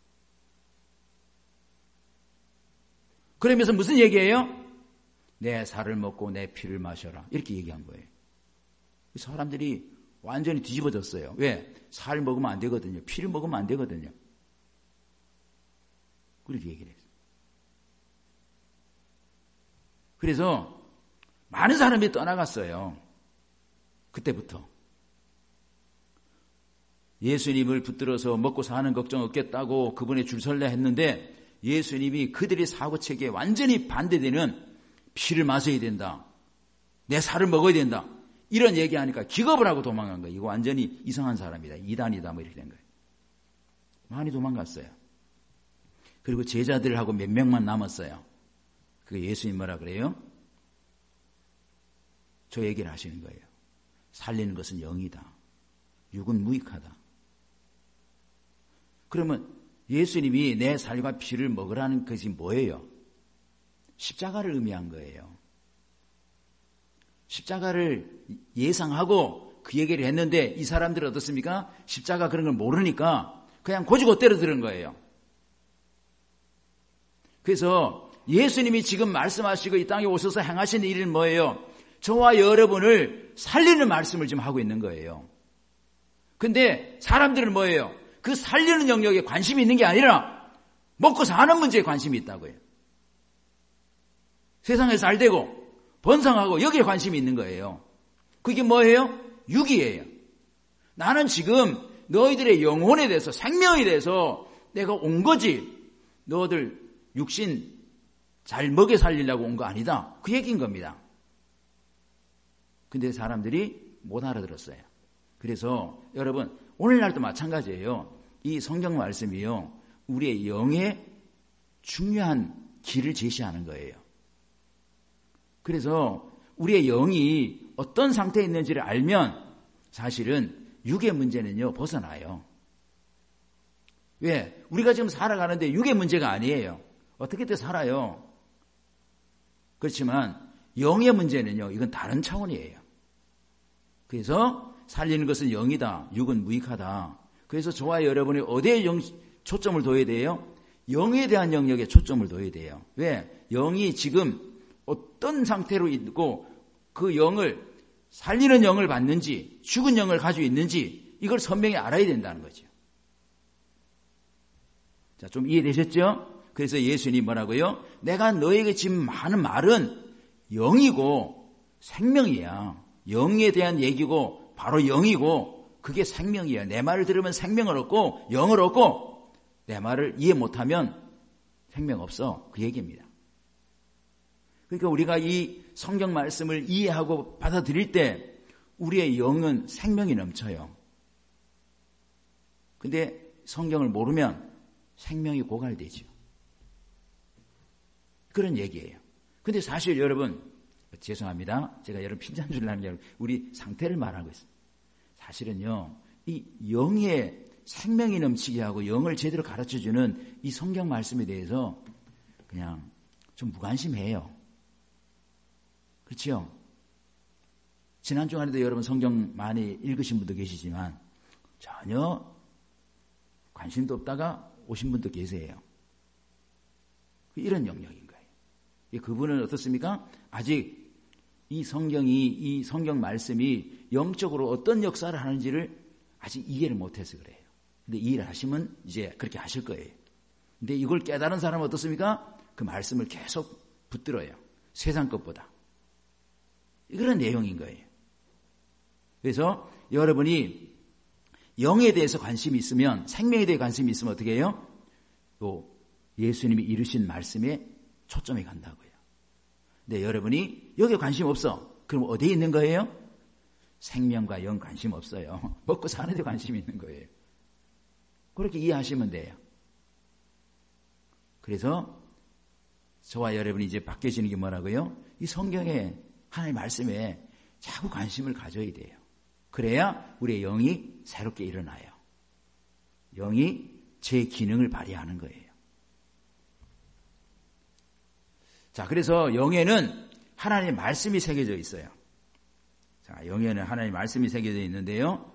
그러면서 무슨 얘기예요? 내 살을 먹고 내 피를 마셔라. 이렇게 얘기한 거예요. 사람들이 완전히 뒤집어졌어요. 왜? 살 먹으면 안 되거든요. 피를 먹으면 안 되거든요. 그렇게 얘기를 했어요. 그래서 많은 사람이 떠나갔어요. 그때부터. 예수님을 붙들어서 먹고 사는 걱정 없겠다고 그분의 줄 설래 했는데 예수님이 그들의 사고체계에 완전히 반대되는 피를 마셔야 된다. 내 살을 먹어야 된다. 이런 얘기하니까 기겁을 하고 도망간 거예요. 이거 완전히 이상한 사람이다. 이단이다. 뭐 이렇게 된 거예요. 많이 도망갔어요. 그리고 제자들하고 몇 명만 남았어요. 그 예수님 뭐라 그래요? 저 얘기를 하시는 거예요. 살리는 것은 영이다. 육은 무익하다. 그러면 예수님이 내 살과 피를 먹으라는 것이 뭐예요? 십자가를 의미한 거예요. 십자가를 예상하고 그 얘기를 했는데 이 사람들은 어떻습니까? 십자가 그런 걸 모르니까 그냥 고지고대로 들은 거예요. 그래서 예수님이 지금 말씀하시고 이 땅에 오셔서 행하신 일은 뭐예요? 저와 여러분을 살리는 말씀을 지금 하고 있는 거예요. 근데 사람들은 뭐예요? 그 살리는 영역에 관심이 있는 게 아니라 먹고 사는 문제에 관심이 있다고요. 세상에서 잘 되고 번성하고 여기에 관심이 있는 거예요. 그게 뭐예요? 육이에요. 나는 지금 너희들의 영혼에 대해서 생명에 대해서 내가 온 거지 너희들 육신 잘 먹여 살리려고 온 거 아니다. 그 얘기인 겁니다. 근데 사람들이 못 알아들었어요. 그래서 여러분 오늘날도 마찬가지예요. 이 성경 말씀이요. 우리의 영의 중요한 길을 제시하는 거예요. 그래서 우리의 영이 어떤 상태에 있는지를 알면 사실은 육의 문제는요 벗어나요. 왜? 우리가 지금 살아가는데 육의 문제가 아니에요. 어떻게든 살아요. 그렇지만 영의 문제는요 이건 다른 차원이에요. 그래서 살리는 것은 영이다. 육은 무익하다. 그래서 저와 여러분이 어디에 영, 초점을 둬야 돼요? 영에 대한 영역에 초점을 둬야 돼요. 왜? 영이 지금 어떤 상태로 있고 그 영을 살리는 영을 받는지 죽은 영을 가지고 있는지 이걸 선명히 알아야 된다는 거죠. 자, 좀 이해되셨죠? 그래서 예수님 뭐라고요? 내가 너에게 지금 하는 말은 영이고 생명이야. 영에 대한 얘기고 바로 영이고 그게 생명이야. 내 말을 들으면 생명을 얻고 영을 얻고 내 말을 이해 못하면 생명 없어. 그 얘기입니다. 그러니까 우리가 이 성경 말씀을 이해하고 받아들일 때 우리의 영은 생명이 넘쳐요. 근데 성경을 모르면 생명이 고갈되죠. 그런 얘기예요. 근데 사실 여러분, 죄송합니다. 제가 여러분 핀잔 주려는 게 아니라 우리 상태를 말하고 있어요. 사실은요, 이 영의 생명이 넘치게 하고 영을 제대로 가르쳐주는 이 성경 말씀에 대해서 그냥 좀 무관심해요. 그렇죠? 지난 주간에도 여러분 성경 많이 읽으신 분도 계시지만 전혀 관심도 없다가 오신 분도 계세요. 이런 영역인 거예요. 그분은 어떻습니까? 아직 이 성경이, 이 성경 말씀이 영적으로 어떤 역사를 하는지를 아직 이해를 못해서 그래요. 근데 이해를 하시면 이제 그렇게 하실 거예요. 근데 이걸 깨달은 사람은 어떻습니까? 그 말씀을 계속 붙들어요. 세상 것보다. 그런 내용인 거예요. 그래서 여러분이 영에 대해서 관심이 있으면, 생명에 대해 관심이 있으면 어떻게 해요? 또 예수님이 이루신 말씀에 초점이 간다고요. 근데 여러분이 여기에 관심 없어. 그럼 어디에 있는 거예요? 생명과 영 관심 없어요. 먹고 사는 데 관심이 있는 거예요. 그렇게 이해하시면 돼요. 그래서 저와 여러분이 이제 바뀌어지는 게 뭐라고요? 이 성경에 하나님의 말씀에 자꾸 관심을 가져야 돼요. 그래야 우리의 영이 새롭게 일어나요. 영이 제 기능을 발휘하는 거예요. 자, 그래서 영에는 하나님의 말씀이 새겨져 있어요. 자, 영에는 하나님의 말씀이 새겨져 있는데요.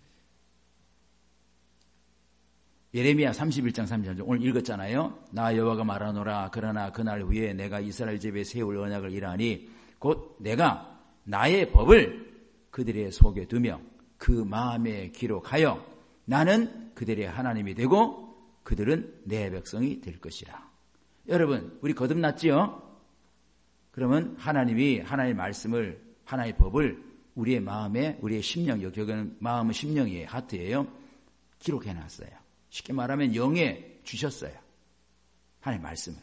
예레미야 삼십일 장 삼십 절 오늘 읽었잖아요. 나 여호와가 말하노라. 그러나 그날 후에 내가 이스라엘 집에 세울 언약을 이라니 곧 내가 나의 법을 그들의 속에 두며 그 마음에 기록하여 나는 그들의 하나님이 되고 그들은 내 백성이 될 것이라. 여러분, 우리 거듭났지요? 그러면 하나님이 하나님의 말씀을, 하나님의 법을 우리의 마음에, 우리의 심령, 여기는 마음은 심령이에요. 하트예요. 기록해놨어요. 쉽게 말하면 영에 주셨어요. 하나님의 말씀을.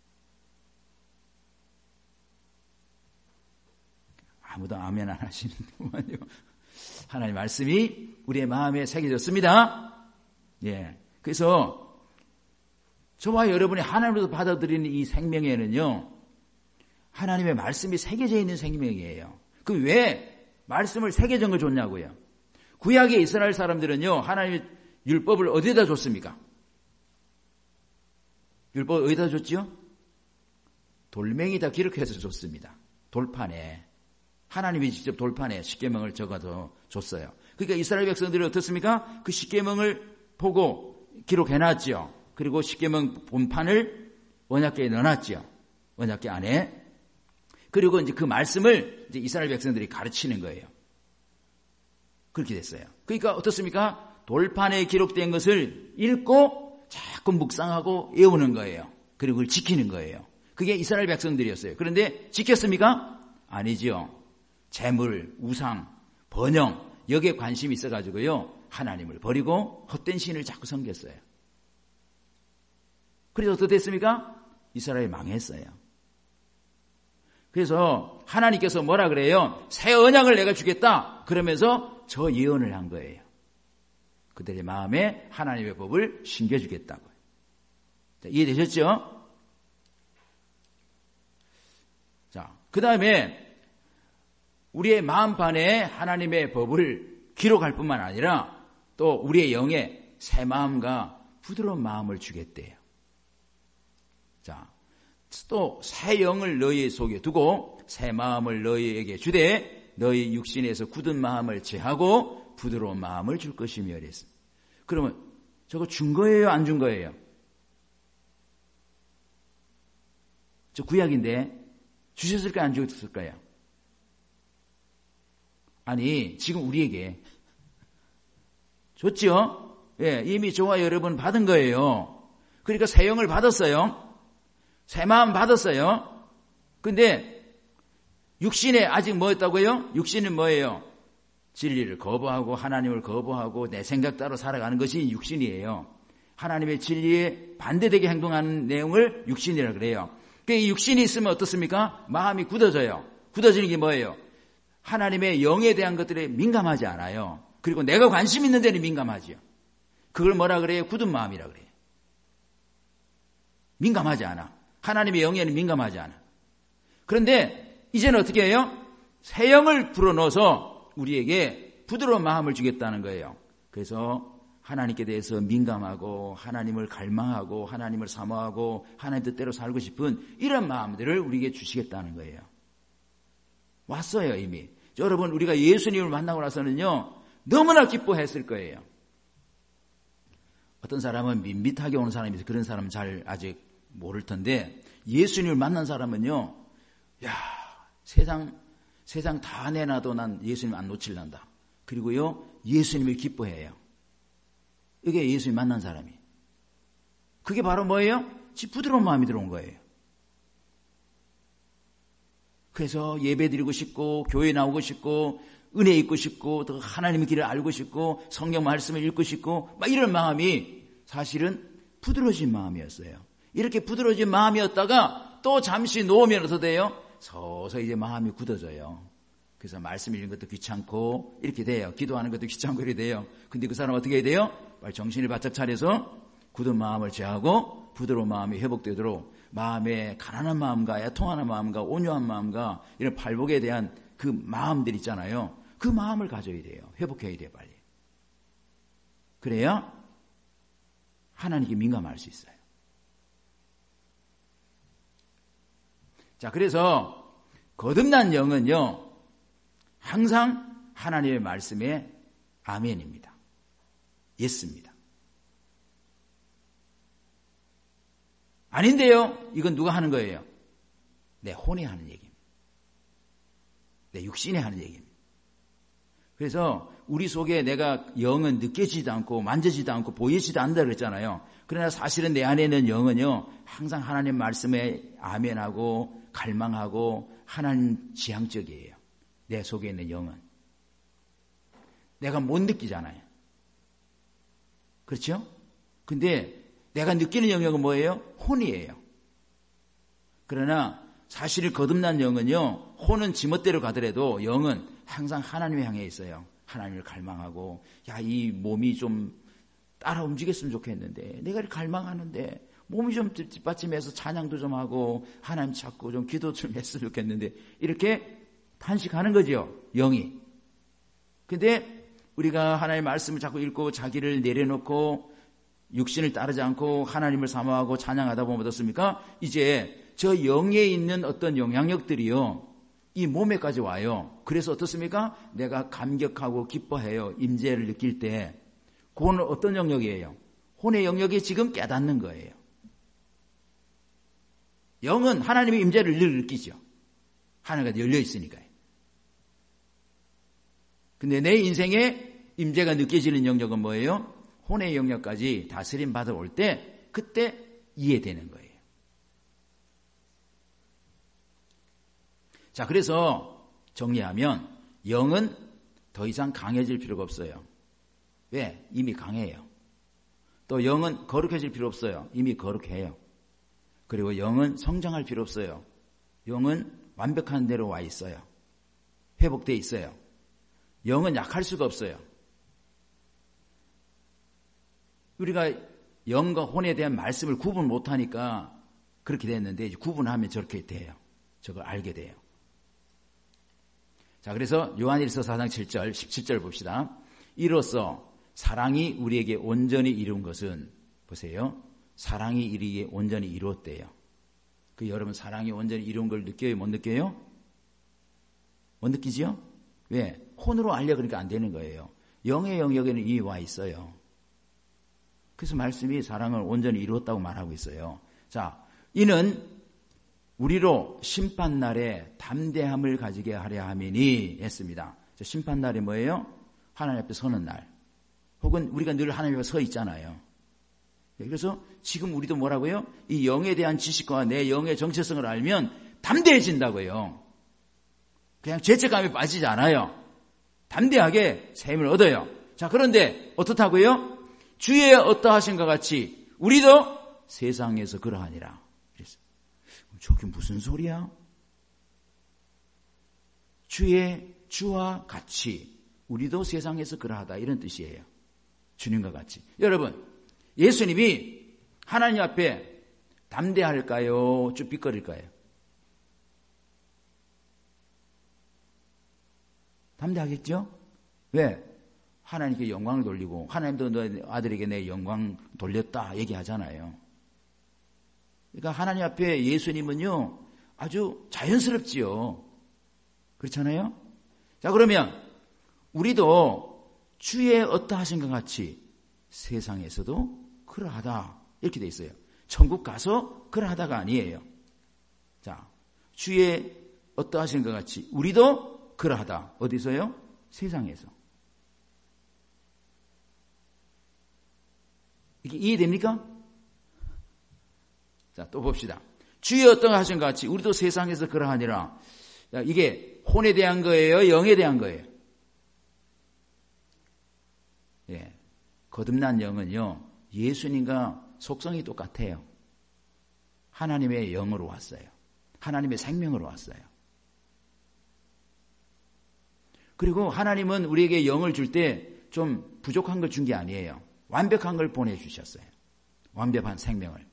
아무도 아멘 안 하시는구만요. 하나님의 말씀이 우리의 마음에 새겨졌습니다. 예. 그래서 저와 여러분이 하나님으로부터 받아들이는 이 생명에는요, 하나님의 말씀이 새겨져 있는 생명이에요. 그 왜 말씀을 새겨진 걸 줬냐고요. 구약의 이스라엘 사람들은요, 하나님의 율법을 어디에다 줬습니까? 율법 어디다 줬지요? 돌멩이다 기록해서 줬습니다. 돌판에. 하나님이 직접 돌판에 십계명을 적어서 줬어요. 그러니까 이스라엘 백성들이 어떻습니까? 그 십계명을 보고 기록해놨죠. 그리고 십계명 본판을 언약궤에 넣어놨죠. 언약궤 안에. 그리고 이제 그 말씀을 이제 이스라엘 백성들이 가르치는 거예요. 그렇게 됐어요. 그러니까 어떻습니까? 돌판에 기록된 것을 읽고 자꾸 묵상하고 외우는 거예요. 그리고 그걸 지키는 거예요. 그게 이스라엘 백성들이었어요. 그런데 지켰습니까? 아니죠. 재물, 우상, 번영 여기에 관심이 있어가지고요. 하나님을 버리고 헛된 신을 자꾸 섬겼어요. 그래서 어떻게 됐습니까? 이스라엘이 망했어요. 그래서 하나님께서 뭐라 그래요? 새 언약을 내가 주겠다. 그러면서 저 예언을 한 거예요. 그들의 마음에 하나님의 법을 심겨주겠다고요. 자, 이해되셨죠? 자, 그 다음에 우리의 마음판에 하나님의 법을 기록할 뿐만 아니라 또 우리의 영에 새 마음과 부드러운 마음을 주겠대요. 자, 또 새 영을 너희 속에 두고 새 마음을 너희에게 주되 너희 육신에서 굳은 마음을 제하고 부드러운 마음을 줄 것이며 이랬습니다. 그러면 저거 준 거예요? 안 준 거예요? 저 구약인데 주셨을까요? 안 주셨을까요? 아니, 지금 우리에게 줬죠? 예, 이미 저와 여러분 받은 거예요. 그러니까 새 영을 받았어요. 새 마음 받았어요. 근데 육신에 아직 뭐였다고요? 육신은 뭐예요? 진리를 거부하고 하나님을 거부하고 내 생각 따로 살아가는 것이 육신이에요. 하나님의 진리에 반대되게 행동하는 내용을 육신이라 그래요. 그러니까 이 육신이 있으면 어떻습니까? 마음이 굳어져요. 굳어지는 게 뭐예요? 하나님의 영에 대한 것들에 민감하지 않아요. 그리고 내가 관심 있는 데는 민감하지요. 그걸 뭐라 그래요? 굳은 마음이라 그래요. 민감하지 않아. 하나님의 영에는 민감하지 않아. 그런데 이제는 어떻게 해요? 새 영을 불어넣어서 우리에게 부드러운 마음을 주겠다는 거예요. 그래서 하나님께 대해서 민감하고 하나님을 갈망하고 하나님을 사모하고 하나님 뜻대로 살고 싶은 이런 마음들을 우리에게 주시겠다는 거예요. 왔어요, 이미. 여러분, 우리가 예수님을 만나고 나서는요, 너무나 기뻐했을 거예요. 어떤 사람은 밋밋하게 오는 사람이 있어서 그런 사람은 잘 아직 모를 텐데, 예수님을 만난 사람은요, 야, 세상, 세상 다 내놔도 난 예수님 안 놓칠란다. 그리고요, 예수님을 기뻐해요. 이게 예수님 만난 사람이. 그게 바로 뭐예요? 지 부드러운 마음이 들어온 거예요. 그래서 예배 드리고 싶고 교회 나오고 싶고 은혜 입고 싶고 또 하나님의 길을 알고 싶고 성경 말씀을 읽고 싶고 막 이런 마음이 사실은 부드러워진 마음이었어요. 이렇게 부드러워진 마음이었다가 또 잠시 놓으면 어떻게 돼요? 서서히 이제 마음이 굳어져요. 그래서 말씀 읽는 것도 귀찮고 이렇게 돼요. 기도하는 것도 귀찮고 이렇게 돼요. 근데 그 사람 어떻게 해야 돼요? 빨리 정신을 바짝 차려서 굳은 마음을 제하고 부드러운 마음이 회복되도록 마음의 가난한 마음과 애통하는 마음과 온유한 마음과 이런 발복에 대한 그 마음들 있잖아요. 그 마음을 가져야 돼요. 회복해야 돼요, 빨리. 그래야 하나님께 민감할 수 있어요. 자, 그래서 거듭난 영은요, 항상 하나님의 말씀에 아멘입니다. 예스입니다. 아닌데요, 이건 누가 하는 거예요? 내 혼에 하는 얘기입니다. 내 육신에 하는 얘기입니다. 그래서 우리 속에 내가 영은 느껴지지도 않고 만져지지도 않고 보이지도 않는다 그랬잖아요. 그러나 사실은 내 안에 있는 영은요, 항상 하나님 말씀에 아멘하고 갈망하고 하나님 지향적이에요. 내 속에 있는 영은. 내가 못 느끼잖아요. 그렇죠? 근데 내가 느끼는 영역은 뭐예요? 혼이에요. 그러나 사실 거듭난 영은요, 혼은 지멋대로 가더라도 영은 항상 하나님을 향해 있어요. 하나님을 갈망하고, 야, 이 몸이 좀 따라 움직였으면 좋겠는데, 내가 갈망하는데 몸이 좀 뒷받침해서 찬양도 좀 하고 하나님 찾고 좀 기도 좀 했으면 좋겠는데, 이렇게 탄식하는 거죠, 영이. 근데 우리가 하나님의 말씀을 자꾸 읽고 자기를 내려놓고 육신을 따르지 않고 하나님을 사모하고 찬양하다 보면 어떻습니까? 이제 저 영에 있는 어떤 영향력들이요, 이 몸에까지 와요. 그래서 어떻습니까? 내가 감격하고 기뻐해요. 임재를 느낄 때. 그거는 어떤 영역이에요? 혼의 영역이 지금 깨닫는 거예요. 영은 하나님의 임재를 늘 느끼죠. 하나가 열려 있으니까요. 근데 내 인생에 임재가 느껴지는 영역은 뭐예요? 혼의 영역까지 다스림 받아올 때 그때 이해되는 거예요. 자, 그래서 정리하면 영은 더 이상 강해질 필요가 없어요. 왜? 이미 강해요. 또 영은 거룩해질 필요 없어요. 이미 거룩해요. 그리고 영은 성장할 필요 없어요. 영은 완벽한 대로 와 있어요. 회복되어 있어요. 영은 약할 수가 없어요. 우리가 영과 혼에 대한 말씀을 구분 못하니까 그렇게 됐는데, 이제 구분하면 저렇게 돼요. 저걸 알게 돼요. 자, 그래서 요한일서 사 장 칠 절, 십칠 절 봅시다. 이로써 사랑이 우리에게 온전히 이룬 것은, 보세요, 사랑이 이르기에 온전히 이루었대요. 그 여러분, 사랑이 온전히 이룬 걸 느껴요? 못 느껴요? 못 느끼지요? 왜? 혼으로 알려 그러니까 안 되는 거예요. 영의 영역에는 이미 와 있어요. 그래서 말씀이 사랑을 온전히 이루었다고 말하고 있어요. 자, 이는 우리로 심판날에 담대함을 가지게 하려 함이니 했습니다. 심판날이 뭐예요? 하나님 앞에 서는 날. 혹은 우리가 늘 하나님 앞에 서 있잖아요. 그래서 지금 우리도 뭐라고요? 이 영에 대한 지식과 내 영의 정체성을 알면 담대해진다고요. 그냥 죄책감에 빠지지 않아요. 담대하게 샘을 얻어요. 자, 그런데 어떻다고요? 주의 어떠하신가 같이 우리도 세상에서 그러하니라. 그랬어요. 저게 무슨 소리야? 주의 주와 같이 우리도 세상에서 그러하다, 이런 뜻이에요. 주님과 같이. 여러분, 예수님이 하나님 앞에 담대할까요? 쭈삣거릴까요? 담대하겠죠? 왜? 하나님께 영광을 돌리고 하나님도 너의 아들에게 내 영광 돌렸다 얘기하잖아요. 그러니까 하나님 앞에 예수님은요 아주 자연스럽지요. 그렇잖아요? 자, 그러면 우리도 주의 어떠하신 것 같이 세상에서도 그러하다 이렇게 돼 있어요. 천국 가서 그러하다가 아니에요. 자, 주의 어떠하신 것 같이 우리도 그러하다. 어디서요? 세상에서. 이게 이해됩니까? 자, 또 봅시다. 주의 어떠하신 것 같이 우리도 세상에서 그러하니라. 자, 이게 혼에 대한 거예요? 영에 대한 거예요? 예. 거듭난 영은요, 예수님과 속성이 똑같아요. 하나님의 영으로 왔어요. 하나님의 생명으로 왔어요. 그리고 하나님은 우리에게 영을 줄 때 좀 부족한 걸 준 게 아니에요. 완벽한 걸 보내주셨어요. 완벽한 생명을.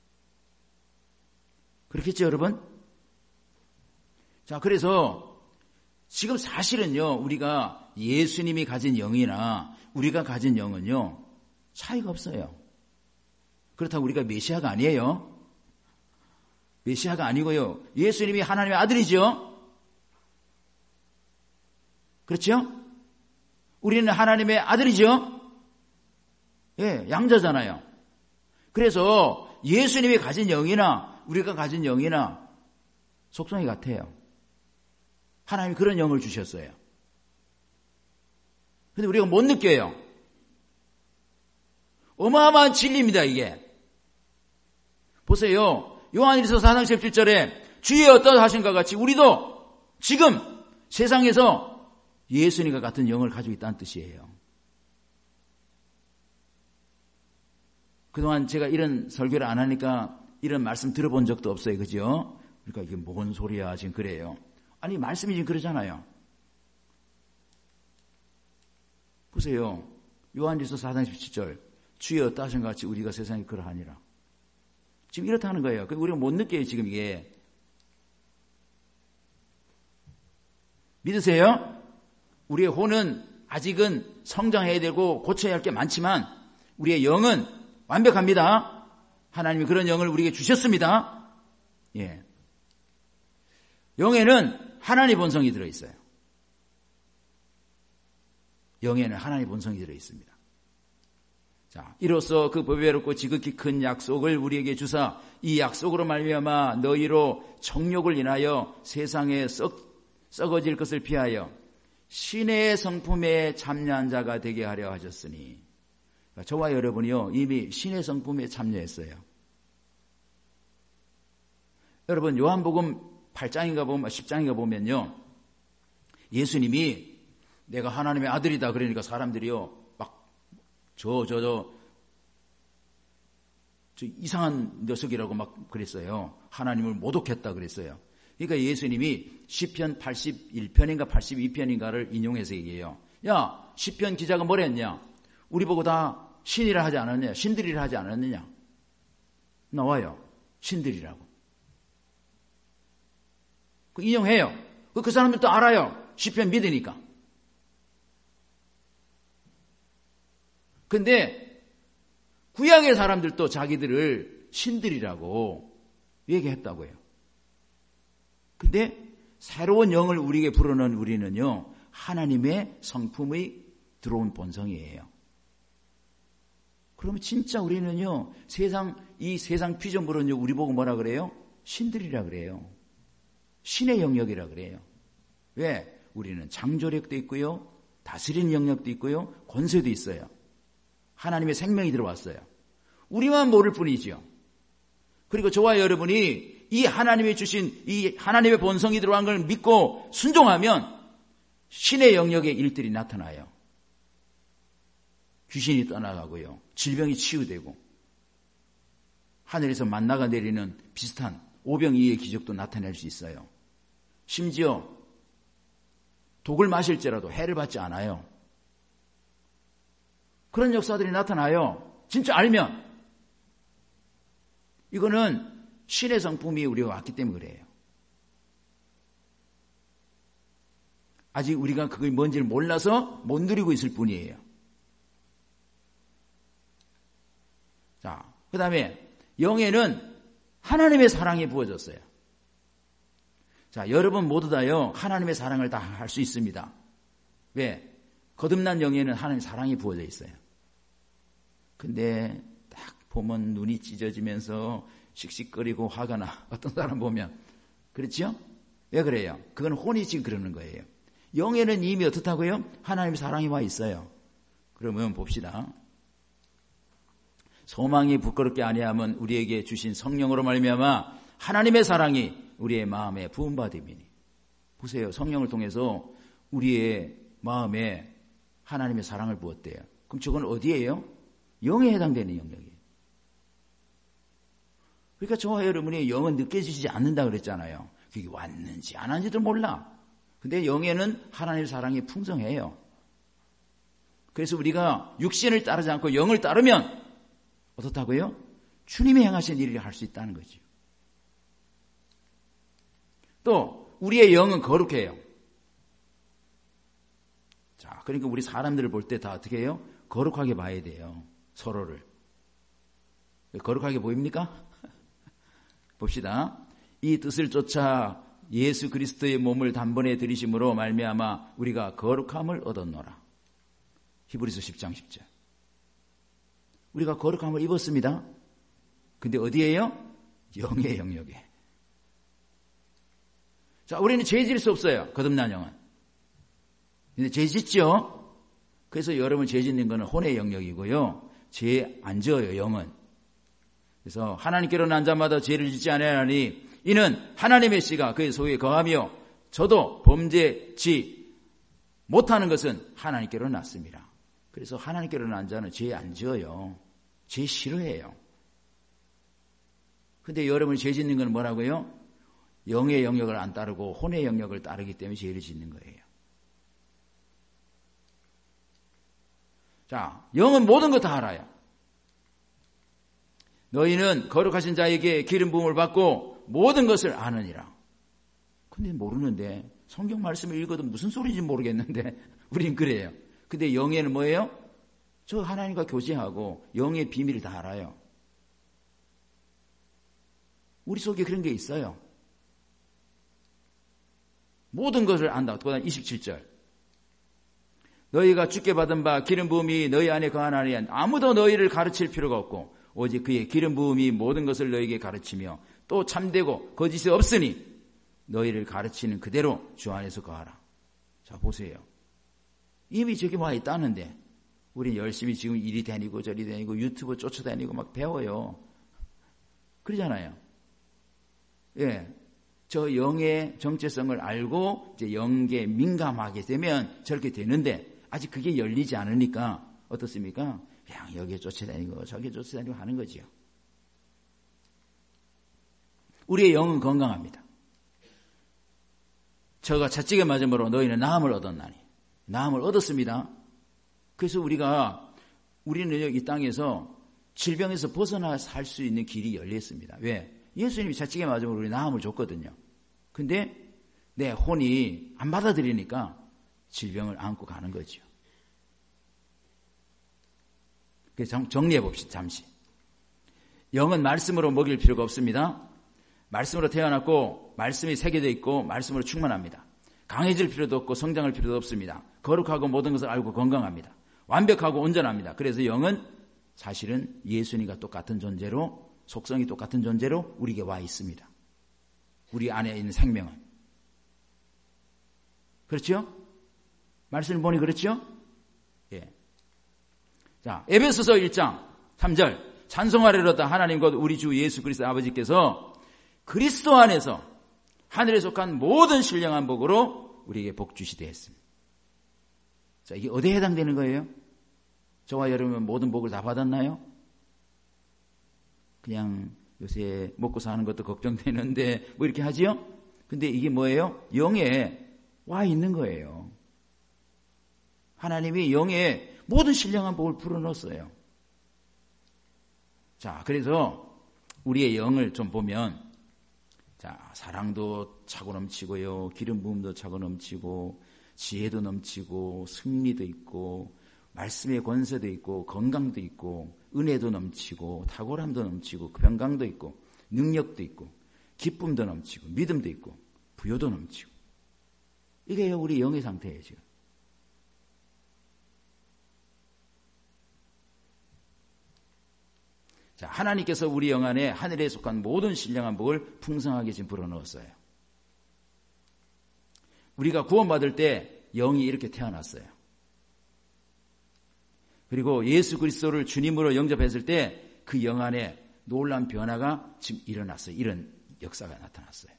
그렇겠죠, 여러분? 자, 그래서 지금 사실은요, 우리가 예수님이 가진 영이나 우리가 가진 영은요, 차이가 없어요. 그렇다고 우리가 메시아가 아니에요. 메시아가 아니고요. 예수님이 하나님의 아들이죠. 그렇죠? 우리는 하나님의 아들이죠. 예, 양자잖아요. 그래서 예수님이 가진 영이나 우리가 가진 영이나 속성이 같아요. 하나님이 그런 영을 주셨어요. 근데 우리가 못 느껴요. 어마어마한 진리입니다, 이게. 보세요. 요한일서 사 장 십칠 절에 주의 어떠하신가 같이 우리도 지금 세상에서 예수님과 같은 영을 가지고 있다는 뜻이에요. 그동안 제가 이런 설교를 안 하니까 이런 말씀 들어본 적도 없어요. 그죠? 그러니까 이게 뭔 소리야 지금 그래요. 아니 말씀이 지금 그러잖아요. 보세요. 요한일서 사 장 십칠 절 주의 어떠하신 것 같이 우리가 세상에 그러하니라. 지금 이렇다는 거예요. 우리가 못 느껴요 지금 이게. 믿으세요? 우리의 혼은 아직은 성장해야 되고 고쳐야 할 게 많지만 우리의 영은 완벽합니다. 하나님이 그런 영을 우리에게 주셨습니다. 예. 영에는 하나님의 본성이 들어있어요. 영에는 하나님의 본성이 들어있습니다. 자, 이로써 그 보배롭고 지극히 큰 약속을 우리에게 주사 이 약속으로 말미암아 너희로 정욕을 인하여 세상에 썩, 썩어질 것을 피하여 신의 성품에 참여한 자가 되게 하려 하셨으니 그러니까 저와 여러분이요 이미 신의 성품에 참여했어요. 여러분 요한복음 팔 장인가 보면 십 장인가 보면요 예수님이 내가 하나님의 아들이다 그러니까 사람들이요 막 저 저 저 저 이상한 녀석이라고 막 그랬어요. 하나님을 모독했다 그랬어요. 그러니까 예수님이 시편 팔십일 편인가 팔십이 편인가를 인용해서 얘기해요. 야, 시편 기자가 뭐라 했냐? 우리 보고 다 신이라 하지 않았느냐? 신들이라 하지 않았느냐? 나와요. 신들이라고. 그 인용해요. 그 사람들도 알아요. 시편 믿으니까. 근데 구약의 사람들도 자기들을 신들이라고 얘기했다고요. 근데 새로운 영을 우리에게 불어넣은 우리는요 하나님의 성품의 들어온 본성이에요. 그러면 진짜 우리는요 세상 이 세상 피조물은요 우리 보고 뭐라 그래요? 신들이라 그래요. 신의 영역이라 그래요. 왜? 우리는 창조력도 있고요 다스리는 영역도 있고요 권세도 있어요. 하나님의 생명이 들어왔어요. 우리만 모를 뿐이죠. 그리고 저와 여러분이 이 하나님이 주신 이 하나님의 본성이 들어간 걸 믿고 순종하면 신의 영역의 일들이 나타나요. 귀신이 떠나가고요. 질병이 치유되고 하늘에서 만나가 내리는 비슷한 오병이의 기적도 나타낼 수 있어요. 심지어 독을 마실지라도 해를 받지 않아요. 그런 역사들이 나타나요. 진짜 알면. 이거는 신의 성품이 우리가 왔기 때문에 그래요. 아직 우리가 그게 뭔지를 몰라서 못 누리고 있을 뿐이에요. 자, 그 다음에 영에는 하나님의 사랑이 부어졌어요. 자, 여러분 모두 다요, 하나님의 사랑을 다 할 수 있습니다. 왜? 거듭난 영에는 하나님의 사랑이 부어져 있어요. 근데 딱 보면 눈이 찢어지면서 씩씩거리고 화가 나. 어떤 사람 보면. 그렇죠? 왜 그래요? 그건 혼이 지금 그러는 거예요. 영에는 이미 어떻다고요? 하나님의 사랑이 와 있어요. 그러면 봅시다. 소망이 부끄럽게 아니하면 우리에게 주신 성령으로 말미암아 하나님의 사랑이 우리의 마음에 부음받음이니. 보세요. 성령을 통해서 우리의 마음에 하나님의 사랑을 부었대요. 그럼 저건 어디예요? 영에 해당되는 영역이에요. 그러니까 저와 여러분이 영은 느껴지지 않는다 그랬잖아요. 그게 왔는지 안 왔는지도 몰라. 근데 영에는 하나님의 사랑이 풍성해요. 그래서 우리가 육신을 따르지 않고 영을 따르면 어떻다고요? 주님이 행하신 일을 할 수 있다는 거죠. 또 우리의 영은 거룩해요. 자, 그러니까 우리 사람들을 볼 때 다 어떻게 해요? 거룩하게 봐야 돼요. 서로를. 거룩하게 보입니까? 봅시다. 이 뜻을 쫓아 예수 그리스도의 몸을 단번에 들이심으로 말미암아 우리가 거룩함을 얻었노라. 히브리서 십 장 십 절. 우리가 거룩함을 입었습니다. 근데 어디에요? 영의 영역에. 자, 우리는 죄 지을 수 없어요. 거듭난 영은. 근데 죄 짓죠? 그래서 여러분 죄 짓는 거는 혼의 영역이고요. 죄 안 지어요, 영은. 그래서 하나님께로 난 자마다 죄를 짓지 아니하나니 이는 하나님의 씨가 그의 소유에 거하며 저도 범죄치 못하는 것은 하나님께로 났습니다. 그래서 하나님께로 난 자는 죄 안 지어요. 죄 싫어해요. 근데 여러분이 죄 짓는 건 뭐라고요? 영의 영역을 안 따르고 혼의 영역을 따르기 때문에 죄를 짓는 거예요. 자, 영은 모든 것 다 알아요. 너희는 거룩하신 자에게 기름 부음을 받고 모든 것을 아느니라. 근데 모르는데 성경 말씀을 읽어도 무슨 소리인지 모르겠는데 우린 그래요. 근데 영에는 뭐예요? 저 하나님과 교제하고 영의 비밀을 다 알아요. 우리 속에 그런 게 있어요. 모든 것을 안다. 그다음 이십칠 절. 너희가 주께 받은 바 기름 부음이 너희 안에 거하나니 아무도 너희를 가르칠 필요가 없고 오직 그의 기름 부음이 모든 것을 너희에게 가르치며 또 참되고 거짓이 없으니 너희를 가르치는 그대로 주 안에서 거하라. 자, 보세요. 이미 저기 와 있다는데 우리 열심히 지금 이리 다니고 저리 다니고 유튜브 쫓아다니고 막 배워요. 그러잖아요. 예, 저 영의 정체성을 알고 이제 영계 민감하게 되면 저렇게 되는데 아직 그게 열리지 않으니까 어떻습니까? 그냥 여기에 쫓아다니고 저기에 쫓아다니고 하는 거지요. 우리의 영은 건강합니다. 저가 채찍에 맞음으로 너희는 나음을 얻었나니. 나음을 얻었습니다. 그래서 우리가 우리는 이 땅에서 질병에서 벗어나 살 수 있는 길이 열렸습니다. 왜? 예수님이 채찍에 맞음으로 우리 나음을 줬거든요. 근데 내 혼이 안 받아들이니까 질병을 안고 가는 거죠. 그래서 정리해 봅시다. 잠시. 영은 말씀으로 먹일 필요가 없습니다. 말씀으로 태어났고 말씀이 새겨져 있고 말씀으로 충만합니다. 강해질 필요도 없고 성장할 필요도 없습니다. 거룩하고 모든 것을 알고 건강합니다. 완벽하고 온전합니다. 그래서 영은 사실은 예수님과 똑같은 존재로 속성이 똑같은 존재로 우리에게 와 있습니다. 우리 안에 있는 생명은. 그렇죠? 말씀을 보니 그렇죠? 예. 자, 에베소서 일 장 삼 절. 찬송하리로다 하나님 곧 우리 주 예수 그리스도 아버지께서 그리스도 안에서 하늘에 속한 모든 신령한 복으로 우리에게 복 주시되 했습니다. 자, 이게 어디에 해당되는 거예요? 저와 여러분 모든 복을 다 받았나요? 그냥 요새 먹고 사는 것도 걱정되는데 뭐 이렇게 하지요? 근데 이게 뭐예요? 영에 와 있는 거예요. 하나님이 영에 모든 신령한 복을 불어넣었어요. 자, 그래서 우리의 영을 좀 보면, 자, 사랑도 차고 넘치고요, 기름 부음도 차고 넘치고, 지혜도 넘치고, 승리도 있고, 말씀의 권세도 있고, 건강도 있고, 은혜도 넘치고, 탁월함도 넘치고, 평강도 있고, 능력도 있고, 기쁨도 넘치고, 믿음도 있고, 부요도 넘치고. 이게 우리 영의 상태예요, 지금. 자, 하나님께서 우리 영 안에 하늘에 속한 모든 신령한 복을 풍성하게 지금 불어넣었어요. 우리가 구원받을 때 영이 이렇게 태어났어요. 그리고 예수 그리스도를 주님으로 영접했을 때 그 영 안에 놀라운 변화가 지금 일어났어요. 이런 역사가 나타났어요.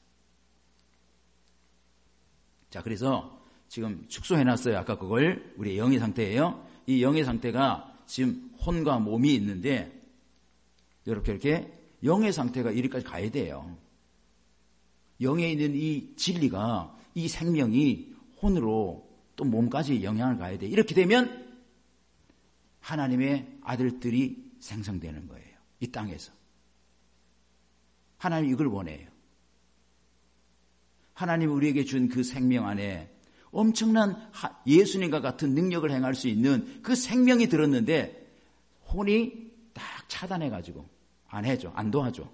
자, 그래서 지금 축소해놨어요. 아까 그걸 우리의 영의 상태예요. 이 영의 상태가 지금 혼과 몸이 있는데 이렇게 이렇게 영의 상태가 이리까지 가야 돼요. 영에 있는 이 진리가, 이 생명이 혼으로 또 몸까지 영향을 가야 돼. 이렇게 되면 하나님의 아들들이 생성되는 거예요. 이 땅에서. 하나님 이걸 원해요. 하나님 우리에게 준 그 생명 안에 엄청난 예수님과 같은 능력을 행할 수 있는 그 생명이 들었는데 혼이 딱 차단해가지고 안 해줘, 안 도와줘.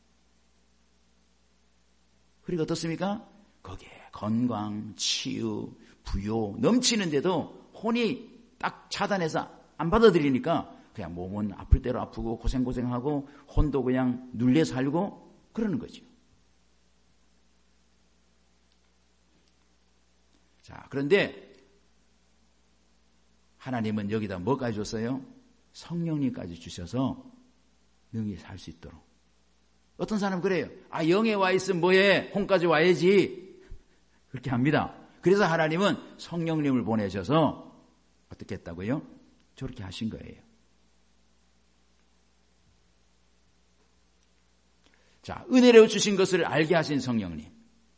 그리고 어떻습니까? 거기에 건강, 치유, 부요 넘치는데도 혼이 딱 차단해서 안 받아들이니까 그냥 몸은 아플 대로 아프고 고생고생하고 혼도 그냥 눌려 살고 그러는 거죠. 자, 그런데 하나님은 여기다 뭐까지 줬어요? 성령님까지 주셔서 능히 살 수 있도록. 어떤 사람은 그래요. 아, 영에 와 있으면 뭐해? 혼까지 와야지. 그렇게 합니다. 그래서 하나님은 성령님을 보내셔서 어떻게 했다고요? 저렇게 하신 거예요. 자, 은혜로 주신 것을 알게 하신 성령님.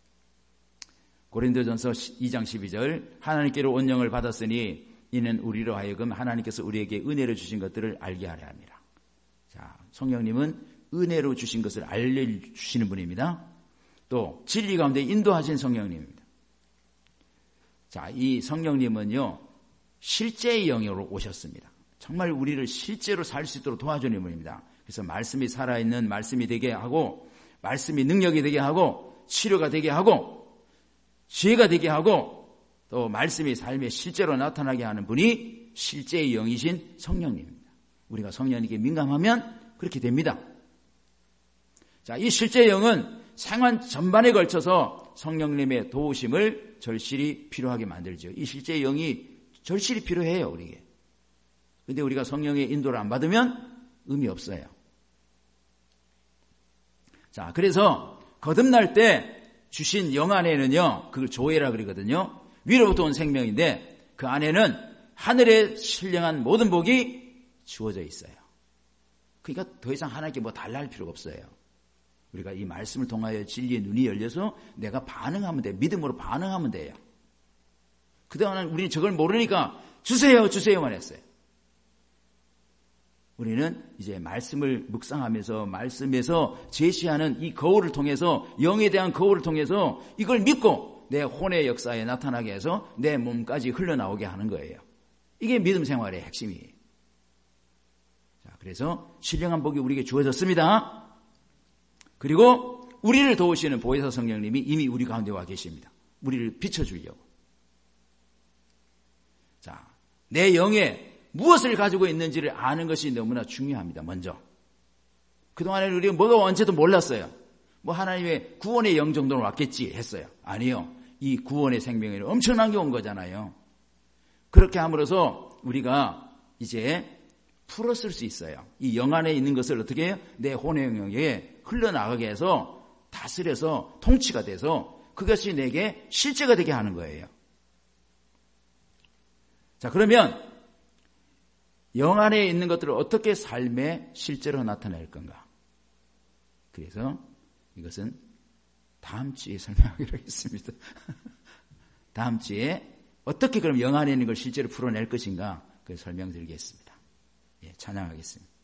고린도전서 이 장 십이 절, 하나님께로 온 영을 받았으니 이는 우리로 하여금 하나님께서 우리에게 은혜로 주신 것들을 알게 하려 합니다. 자, 성령님은 은혜로 주신 것을 알려주시는 분입니다. 또 진리 가운데 인도하신 성령님입니다. 자, 이 성령님은요, 실제의 영으로 오셨습니다. 정말 우리를 실제로 살 수 있도록 도와주는 분입니다. 그래서 말씀이 살아있는 말씀이 되게 하고, 말씀이 능력이 되게 하고, 치료가 되게 하고, 지혜가 되게 하고, 또 말씀이 삶에 실제로 나타나게 하는 분이 실제의 영이신 성령님입니다. 우리가 성령님께 민감하면 그렇게 됩니다. 자, 이 실제의 영은 생활 전반에 걸쳐서 성령님의 도우심을 절실히 필요하게 만들죠. 이 실제의 영이 절실히 필요해요, 우리에게. 그런데 우리가 성령의 인도를 안 받으면 의미 없어요. 자, 그래서 거듭날 때 주신 영 안에는요, 그걸 조회라 그러거든요. 위로부터 온 생명인데 그 안에는 하늘에 신령한 모든 복이 주어져 있어요. 그러니까 더 이상 하나님께 뭐 달라 할 필요가 없어요. 우리가 이 말씀을 통하여 진리의 눈이 열려서 내가 반응하면 돼요. 믿음으로 반응하면 돼요. 그동안은 우리는 저걸 모르니까 주세요, 주세요만 했어요. 우리는 이제 말씀을 묵상하면서 말씀에서 제시하는 이 거울을 통해서, 영에 대한 거울을 통해서 이걸 믿고 내 혼의 역사에 나타나게 해서 내 몸까지 흘러나오게 하는 거예요. 이게 믿음 생활의 핵심이에요. 자, 그래서 신령한 복이 우리에게 주어졌습니다. 그리고 우리를 도우시는 보혜사 성령님이 이미 우리 가운데 와 계십니다. 우리를 비춰주려고. 자, 내 영에 무엇을 가지고 있는지를 아는 것이 너무나 중요합니다. 먼저. 그동안에는 우리가 뭐가 언제도 몰랐어요. 뭐 하나님의 구원의 영 정도는 왔겠지 했어요. 아니요. 이 구원의 생명에는 엄청난 게 온 거잖아요. 그렇게 함으로써 우리가 이제 풀었을 수 있어요. 이 영 안에 있는 것을 어떻게 해요? 내 혼의 영역에 흘러나가게 해서 다스려서 통치가 돼서 그것이 내게 실제가 되게 하는 거예요. 자, 그러면 영 안에 있는 것들을 어떻게 삶에 실제로 나타낼 건가? 그래서 이것은 다음 주에 설명하기로 했습니다. 다음 주에 어떻게 그럼 영 안에 있는 걸 실제로 풀어낼 것인가? 그걸 설명드리겠습니다. 예, 찬양하겠습니다.